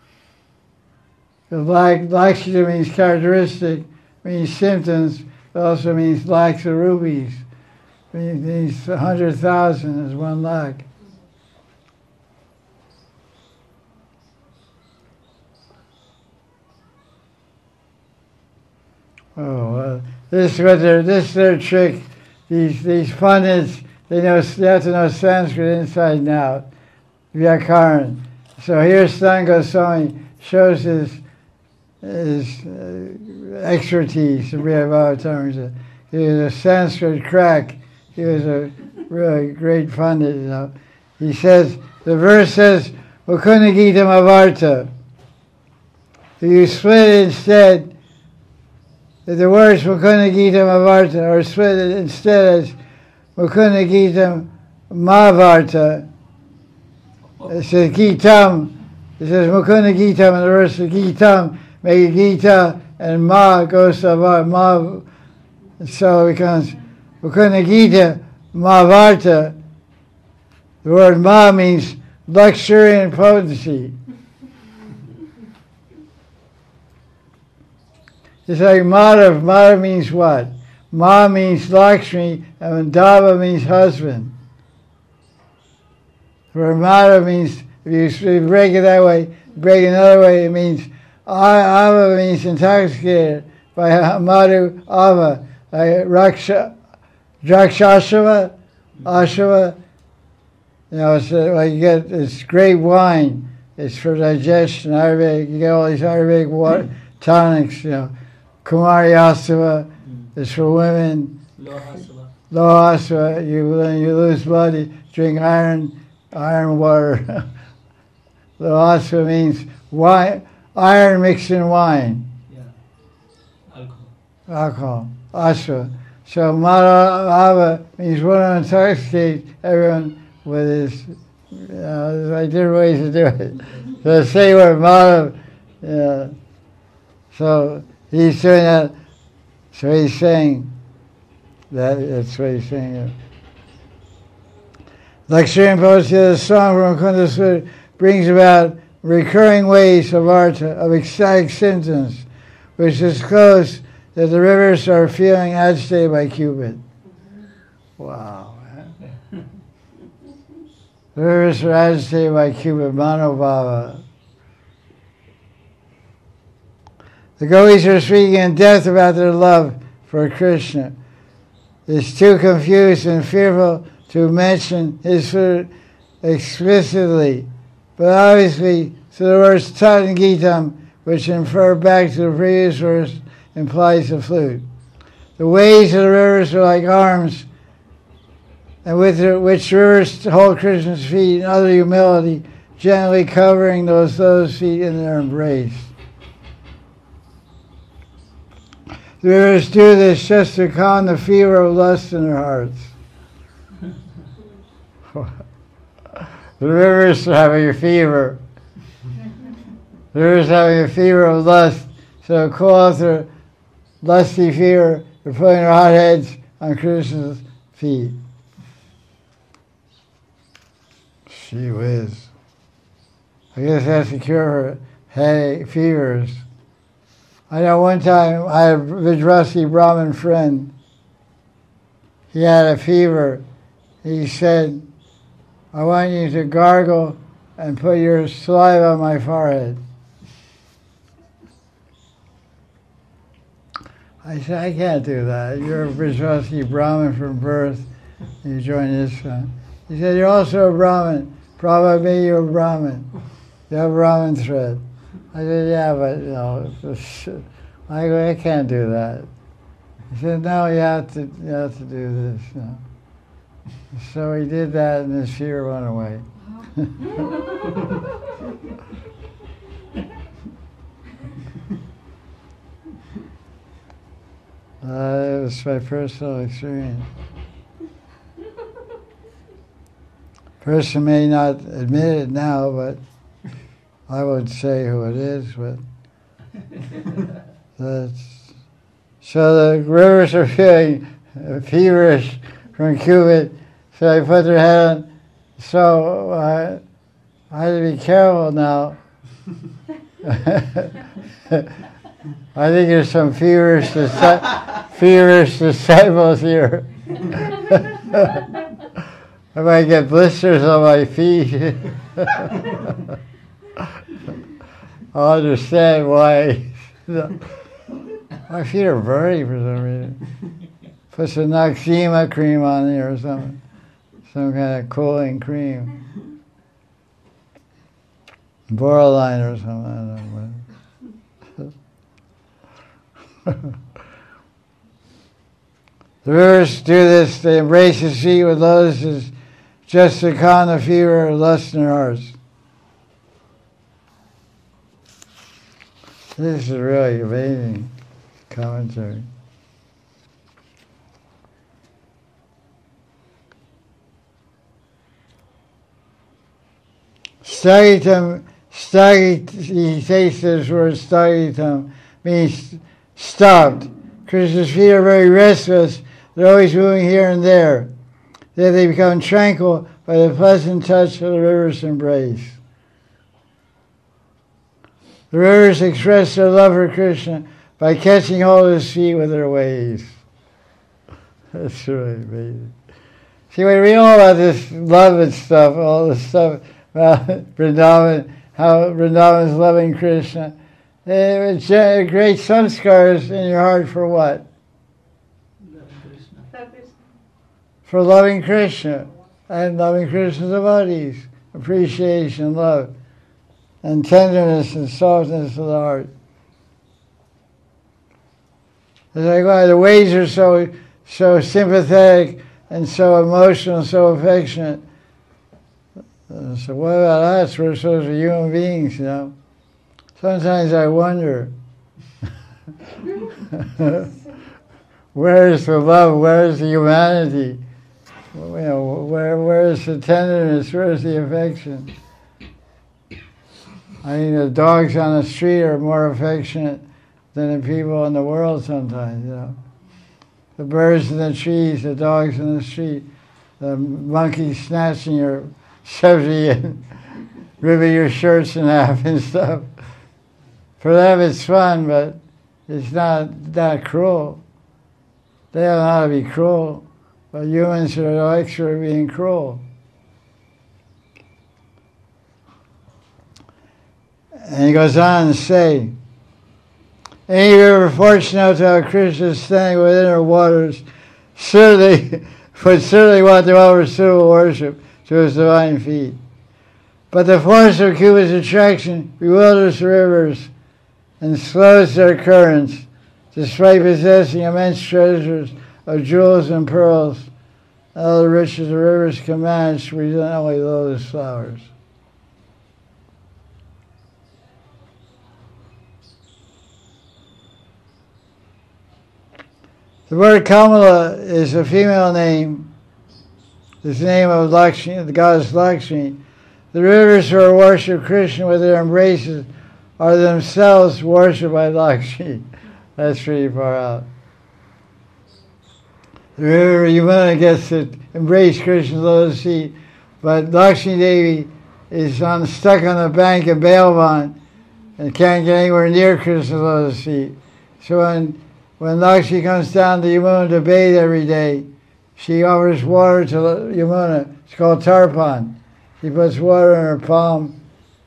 Lakshita means characteristic, means symptoms, but also means lakhs of rupees. It means 100,000 is 1 lakh. This is their trick. These pundits, they have to know Sanskrit inside and out. Vyakaran. So here Stan Goswami shows his expertise in Brihavatarams. He was a Sanskrit crack. He was a really great pundit, you know. He says, the verse says, Mukunda Gita Avarta. If you split it instead, the words Mukunda Gita Avarta are split instead as Mukunda Gita Mavarta. It says Gitam. It says Mukunda Gitam, and the verse of Gitam, make it Gita, and Ma goes to Ma. So it becomes Mukunda Gita Mavarta. The word Ma means luxury and potency. It's like Madhav. Madhav means what? Ma means Lakshmi, and Dava means husband. Where Madhav means, if you break it that way, break it another way, it means Ava means intoxicated by Madhu Ava, like Drakshashava, Ashava. You know, it's like you get this great wine. It's for digestion. Ayurvedic, you get all these Ayurvedic water tonics. You know, Kumari Asava is for women. Lohasava, you lose blood. You drink iron water. Lohasava means wine, iron mixed in wine. Yeah. Alcohol. Asava. So Madhava means one who intoxicates everyone with his, there's like different ways to do it. So say word Madhav, so he's doing that, so he's saying that's what he's saying. Luxury and potency of the song from Mukunda Sutta brings about recurring waves of artha, of ecstatic symptoms, which disclose that the rivers are feeling agitated by Cupid. Wow. The rivers are agitated by Cupid, Manobhava. The gopis are speaking in depth about their love for Krishna. It's too confused and fearful to mention his fruit explicitly, but obviously, through the words Tat and Gitam, which infer back to the previous verse, implies the flute. The waves of the rivers are like arms, and with which rivers hold Krishna's feet in utter humility, gently covering those feet in their embrace. The rivers do this just to calm the fever of lust in their hearts. The rivers are having a fever. The rivers having a fever of lust, so cool off their lusty fever, they're putting their hot heads on Krishna's feet. Gee whiz. I guess that's to cure her headache, fevers. I know one time I had a Vidrasi Brahmin friend. He had a fever. He said, I want you to gargle and put your saliva on my forehead. I said, I can't do that. You're a Vidrasi Brahmin from birth. You join this one. He said, you're also a Brahmin. Probably you're a Brahmin. You have a Brahmin thread. I said, yeah, but I go, I can't do that. He said, no, you have to do this. No. So he did that, and his fear went away. It was my personal experience. Person may not admit it now, but I won't say who it is, but that's... So the rivers are feeling feverish from Cupid, so they put their head on. So I had to be careful now. I think there's some feverish disciples here. I might get blisters on my feet. I'll understand why. My feet are burning for some reason. Put some Noxzema cream on there or something. Some kind of cooling cream. Borderline or something, I don't know. The rivers do this, they embrace the sea with lotuses just to calm the fever of lust in their hearts. This is really amazing commentary. Stagitam, he takes this word stagitam, means stopped. Krishna's feet are very restless. They're always moving here and there. Then they become tranquil by the pleasant touch of the river's embrace. The rivers express their love for Krishna by catching hold of his feet with their waves. That's really amazing. See, when we know about this love and stuff, all this stuff about Vrindavan, how Vrindavan is loving Krishna, it would create samskars in your heart for what? For loving Krishna and loving Krishna's devotees, appreciation, love, and tenderness and softness of the heart. It's like, wow, the waves are so sympathetic and so emotional, so affectionate. So what about us? We're supposed to be human beings, you know. Sometimes I wonder, where is the love? Where is the humanity? You know, where is the tenderness? Where is the affection? I think the dogs on the street are more affectionate than the people in the world sometimes, you know. The birds in the trees, the dogs in the street, the monkeys snatching your sabzi and ripping your shirts in half and stuff. For them it's fun, but it's not cruel. They don't know how to be cruel, but humans are no expert at being cruel. And he goes on to say, any river fortunate to have Krishna standing within her waters would certainly want to offer suitable worship to his divine feet. But the force of Cupid's attraction bewilders the rivers and slows their currents, despite possessing immense treasures of jewels and pearls, and all the riches the rivers can manage to present only lotus flowers. The word Kamala is a female name. It's the name of Lakshmi, the goddess Lakshmi. The rivers who worship Krishna with their embraces are themselves worshipped by Lakshmi. That's pretty far out. The river Yamuna gets to embrace Krishna's lotus feet But Lakshmi Devi is stuck on the bank of Balvan and can't get anywhere near Krishna's lotus feet. So when Lakshmi comes down to Yamuna to bathe every day, she offers water to Yamuna. It's called Tarpan. She puts water in her palm.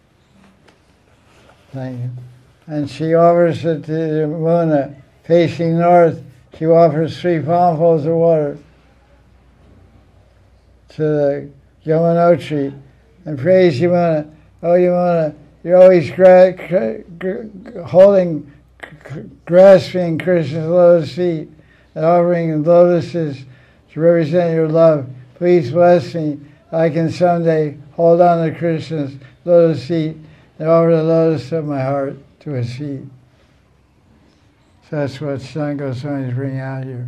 Thank you. And she offers it to Yamuna. Facing north, she offers 3 palmfuls of water to the Yamunotri and praise Yamuna. Oh, Yamuna, you're always grasping Krishna's lotus feet and offering lotuses to represent your love. Please bless me. I can someday hold on to Krishna's lotus feet and offer the lotus of my heart to his feet. So that's what Sanat Goswami is bringing out here.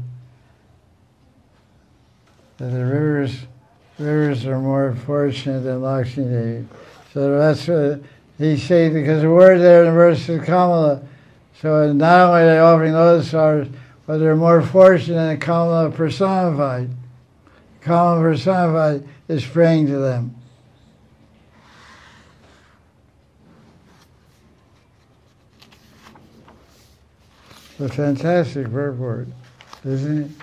That the rivers are more fortunate than Lakshmi Devi. So that's what he's saying, because the word there in the verse is Kamala. So not only are they offering lotus flowers, but they're more fortunate than Kamala personified. Kamala personified is praying to them. It's a fantastic purport, isn't it?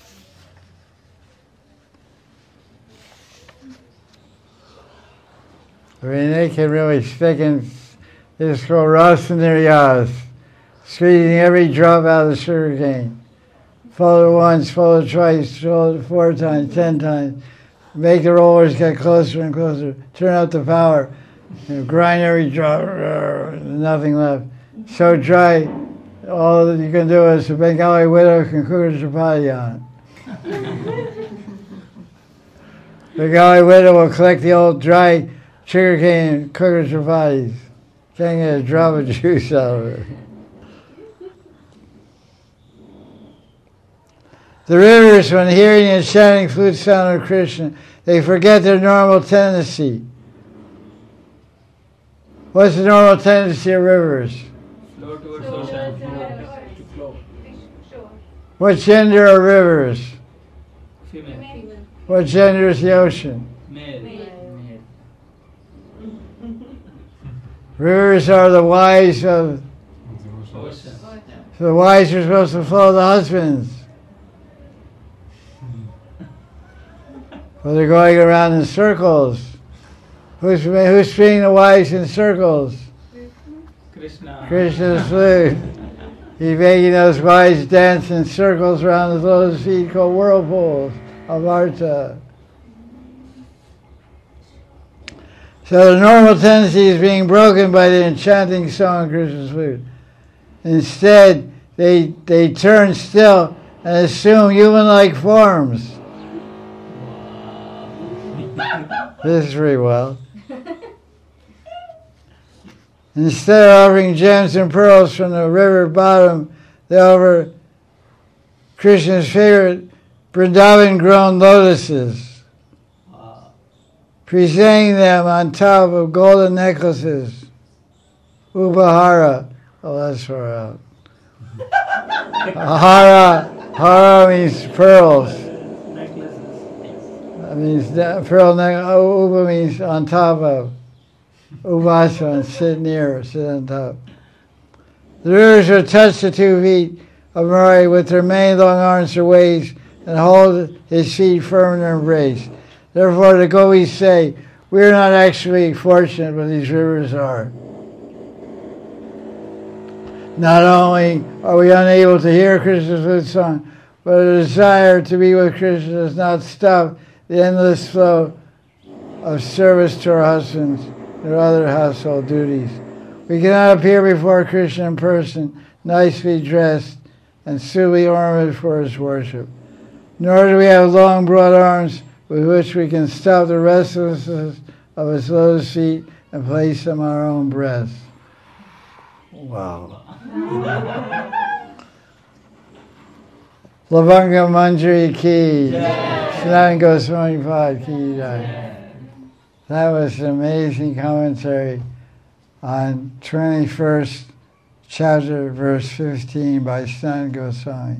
I mean, they can really stick in, it's called Ras in their yas, squeezing every drop out of the sugar cane. Fold it once, fold it twice, fold it 4 times, 10 times. Make the rollers get closer and closer. Turn up the power. Grind every drop, nothing left. So dry, all that you can do is a Bengali widow can cook a chapati on it. Bengali widow will collect the old dry sugar cane and cook her chapatis. Can't get a drop of juice out of it. The rivers, when hearing and chanting flute sound of Krishna, they forget their normal tendency. What's the normal tendency of rivers? Flow towards ocean. To flow. What gender are rivers? Female. What gender is the ocean? Male. Rivers are the wives of... Ocean. So the wives are supposed to follow the husbands. Well, they're going around in circles. Who's stringing the wives in circles? Krishna. Krishna's flute. He's making those wives dance in circles around his lotus feet called whirlpools of Arta. So the normal tendency is being broken by the enchanting song of Krishna's flute. Instead, they turn still and assume human-like forms. This is very well. Instead of offering gems and pearls from the river bottom, they offer Krishna's favorite Vrindavan-grown lotuses, presenting them on top of golden necklaces. Upahara. Oh, that's far out. Hara means pearls. That means pearl necklace. Upa means on top of. Uvasa, sit near, sit on top. The rivers will touch the 2 feet of Murray with their many long arms or waves and hold his feet firm in their embrace. Therefore, the Gopis say, we are not actually fortunate, but these rivers are. Not only are we unable to hear Krishna's flute song, but a desire to be with Krishna does not stop the endless flow of service to our husbands or other household duties. We cannot appear before Krishna in person, nicely dressed and suitably ornamented for his worship. Nor do we have long, broad arms with which we can stop the restlessness of his lotus feet and place them on our own breasts. Wow. Lavanga Manjari ki, Sanat Goswami Pad ki jai. That was an amazing commentary on 21st chapter, verse 15 by Sanat Goswami.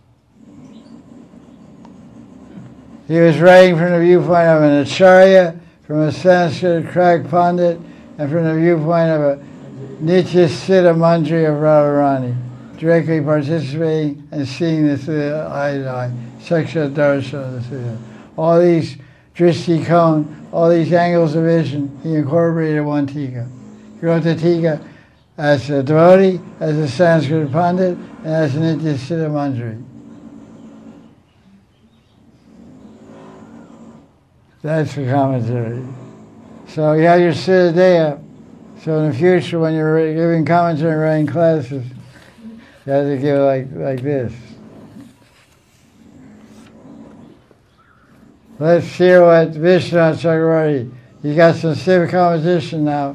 He was writing from the viewpoint of an acharya from a Sanskrit crack Pandit and from the viewpoint of a Nitya Siddha Mandri of Radharani, directly participating and seeing this eye to eye, Saksha Darshan. All these drishti kone, all these angles of vision, he incorporated in one tika. He wrote the tika as a devotee, as a Sanskrit Pandit, and as a Nitya Siddha Mandri. That's the commentary. So you have your Siddhadeya. So in the future, when you're giving commentary and writing classes, you have to give it like this. Let's hear what Vishwanath Chakravarti. You got some civic competition now.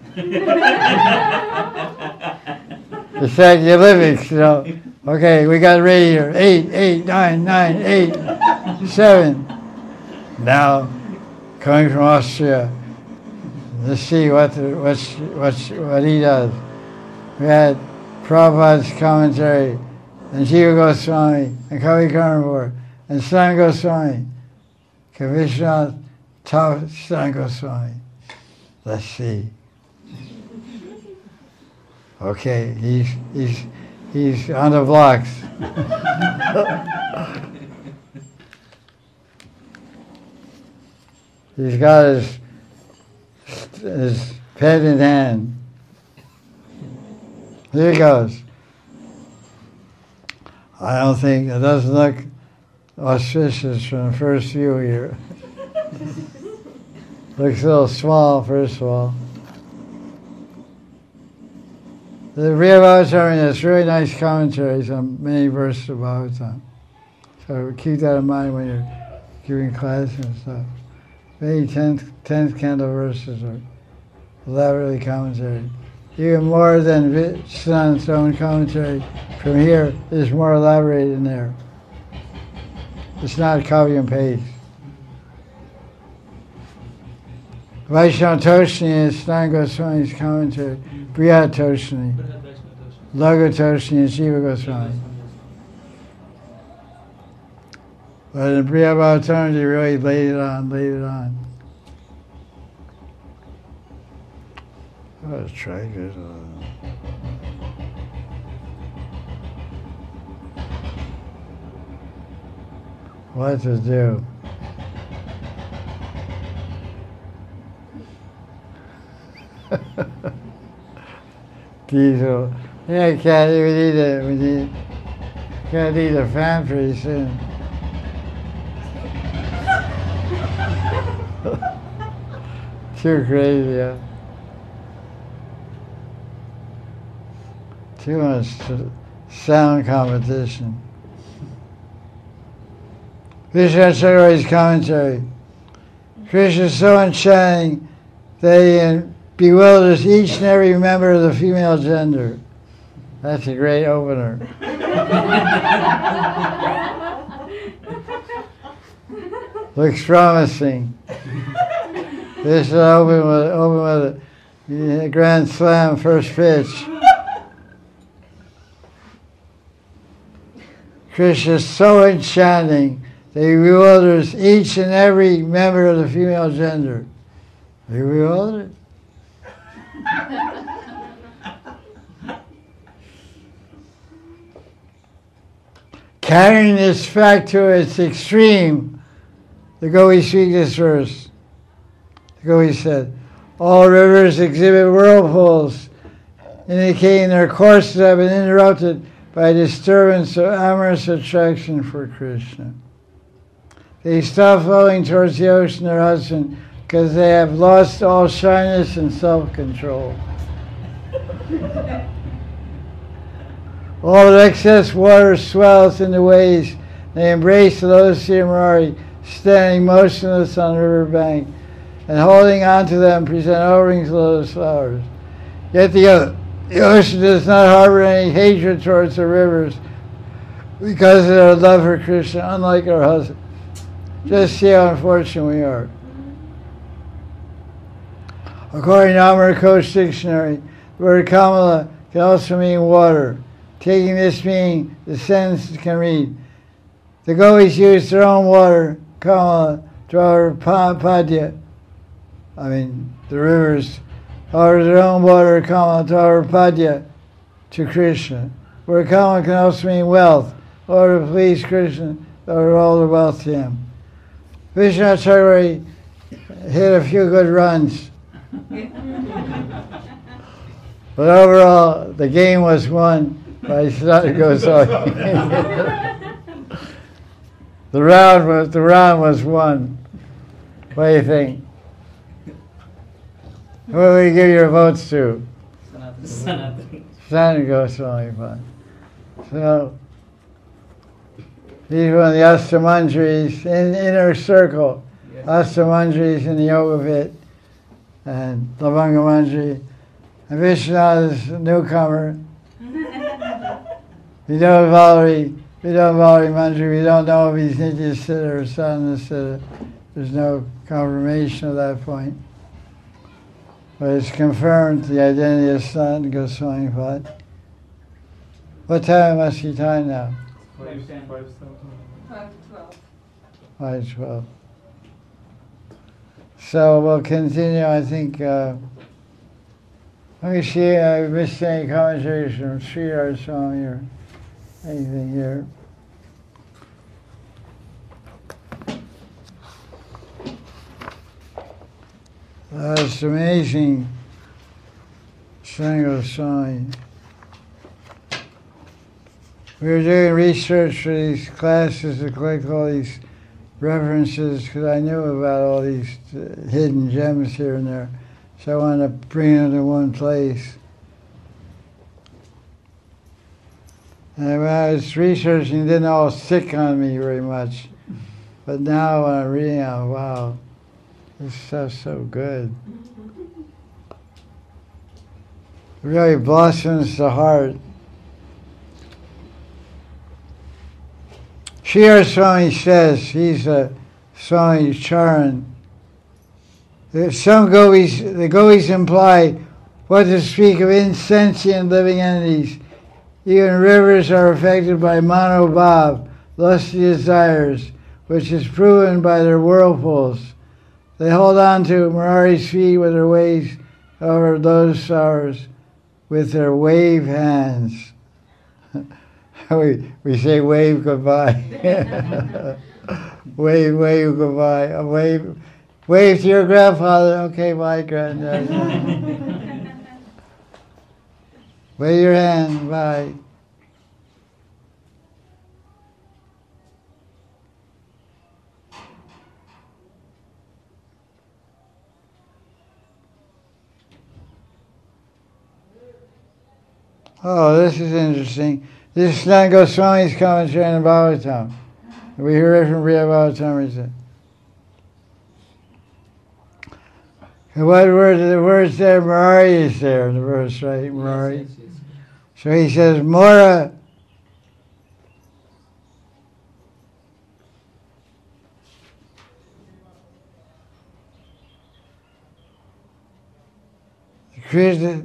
It's like the Olympics, you know. Okay, we got ready here. 8, 8, 9, 9, 8, 7. Now, coming from Austria, let's see what he does. We had Prabhupada's commentary, and Jiva Goswami, and Kavi Karnapur, and Sanat Goswami, Vishwanath Sanat Goswami. Let's see. Okay, he's on the blocks. He's got his pen in hand. Here he goes. I don't think, it doesn't look auspicious from the first view here. Looks a little small, first of all. The Bhagavatam has really nice commentaries on many verses of Bhagavatam. So keep that in mind when you're giving classes and stuff. Many 10th canto verses are elaborately commentary. Even more than Sanat's own commentary from here is more elaborated in there. It's not copy and paste. Vaishnava Toshni is Sanat Goswami's commentary. Brihat Toshni, Laghu Toshni, and Jiva Goswami. But in Brihat Bhagavatam, they really laid it on. Let's try this. What to do? Diesel. Yeah, Kathy, can't need a fan pretty soon. Too crazy, yeah. Too much sound competition. Vishwanath Chakravarti's commentary. Krishna is so enchanting that he bewilders each and every member of the female gender. That's a great opener. Looks promising. This will open with a grand slam first pitch. Krishna is so enchanting that he bewilders each and every member of the female gender. Are you bewildered? Carrying this fact to its extreme, the Gopi speak this verse. The Gopi said, all rivers exhibit whirlpools, indicating their courses have been interrupted by disturbance of amorous attraction for Krishna. They stop flowing towards the ocean, their husband, because they have lost all shyness and self-control. All the excess water swells in the waves. They embrace the lotus Murari, standing motionless on the riverbank, and holding on to them present offerings of lotus flowers. Yet the ocean does not harbor any hatred towards the rivers because of their love for Krishna, unlike our husbands. Just see how unfortunate we are. According to Amarakosh Dictionary, the word Kamala can also mean water. Taking this meaning, the sentence can read, the Gopis use their own water, Kamala, Dravar Padya, the rivers, over their own water, Kama, Tara, Padya, to Krishna. Where Kama can also mean wealth, or to please Krishna, or all the wealth to him. Vishwanath Chakravarti hit a few good runs. But overall, the game was won by Sanatana Goswami. The round was won. What do you think? Who will you give your votes to? Sanatana. Sanatana Goswami won. So he's one of the Astamanjaris in inner circle. Yes. Astamanjaris in the Yoga Pit, and Lavanga Manjari. And Vishwanath is a newcomer. Vidyavalari Manjari, we don't know if he's Nitya Siddha or Sadhana Siddha. There's no confirmation of that point. But it's confirmed the identity of Sanatana Goswami Pad. What time must be time now? 5:10. 5:12. So we'll continue, I think, let me see, I missed any commentaries from Sridhar Swami or anything here. It's amazing, Sanatana Goswami. We were doing research for these classes to collect all these references because I knew about all these hidden gems here and there. So I wanted to bring them to one place. And when I was researching, it didn't all stick on me very much. But now when I'm reading, wow, this stuff's so good. It really blossoms the heart. Sridhar Swami says, he's a Swami Charan. Some gopis, the gopis imply what to speak of insentient living entities. Even rivers are affected by manobhav, lusty desires, which is proven by their whirlpools. They hold on to Murari's feet with their waves over those sorrows with their wave hands. we say wave goodbye. wave goodbye. Wave to your grandfather. Okay, bye, granddad. Wave your hand. Bye. Oh, this is interesting. This is Sanatana Goswami's commentary on the Bhagavatam. We hear it from Priya Bhagavatam. And what word? The words there, Murari is there in the verse, right? Murari. Yes. So he says, Mora. Krishna.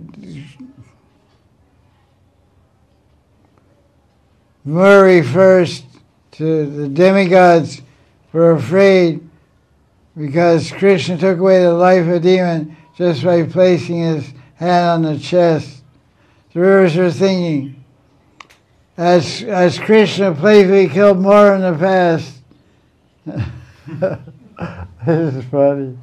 Mura refers to the demigods were afraid because Krishna took away the life of a demon just by placing his hand on the chest. The rivers were thinking, as Krishna playfully killed Mura in the past. This is funny.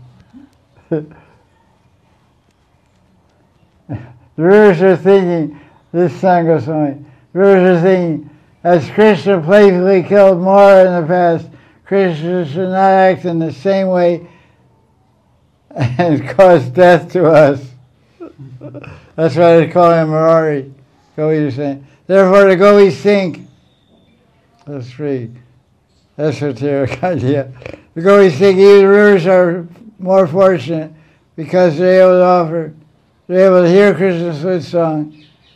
The rivers are thinking, this song goes on, the rivers are thinking, as Krishna playfully killed Mara in the past, Krishna should not act in the same way and cause death to us. That's why they call him Murari. Gopis are saying. Therefore the gopis think, that's pretty esoteric idea. The gopis think even the rivers are more fortunate because they're able to hear Krishna's sweet song.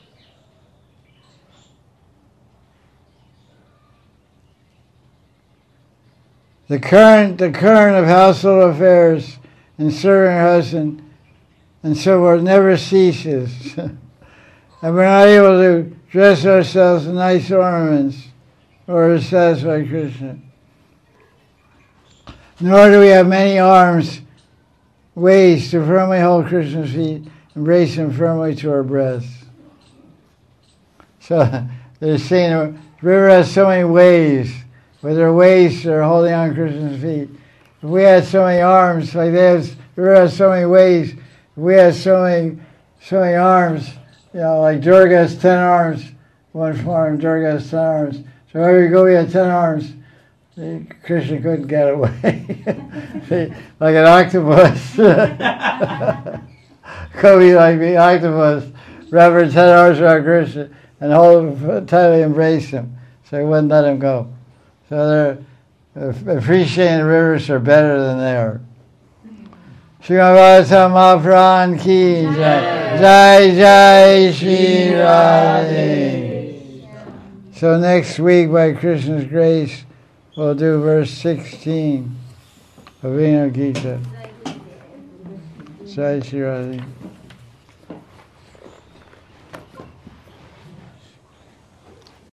The current of household affairs and serving her husband and so forth never ceases. And we're not able to dress ourselves in nice ornaments or to satisfy Krishna. Nor do we have many arms ways to firmly hold Krishna's feet, embrace him firmly to our breasts. So they're saying the river has so many ways, but there are ways that are holding on Krishna's feet. If we had so many arms, like the river has so many ways, if we had so many arms, like Durga has 10 arms, one form, Durga has 10 arms. So wherever you go, we had 10 arms. Krishna couldn't get away. Like an octopus. Could be like the octopus, wrap her 10 arms around Krishna and hold him, tightly embrace him. So he wouldn't let him go. So they're appreciating the rivers are better than they are. Srimad Mahaprabhu ki jai. Jai Jai Shri Radhe. So next week, by Krishna's grace, we'll do verse 16 of Vinod Gita. Jai Shri Radhe.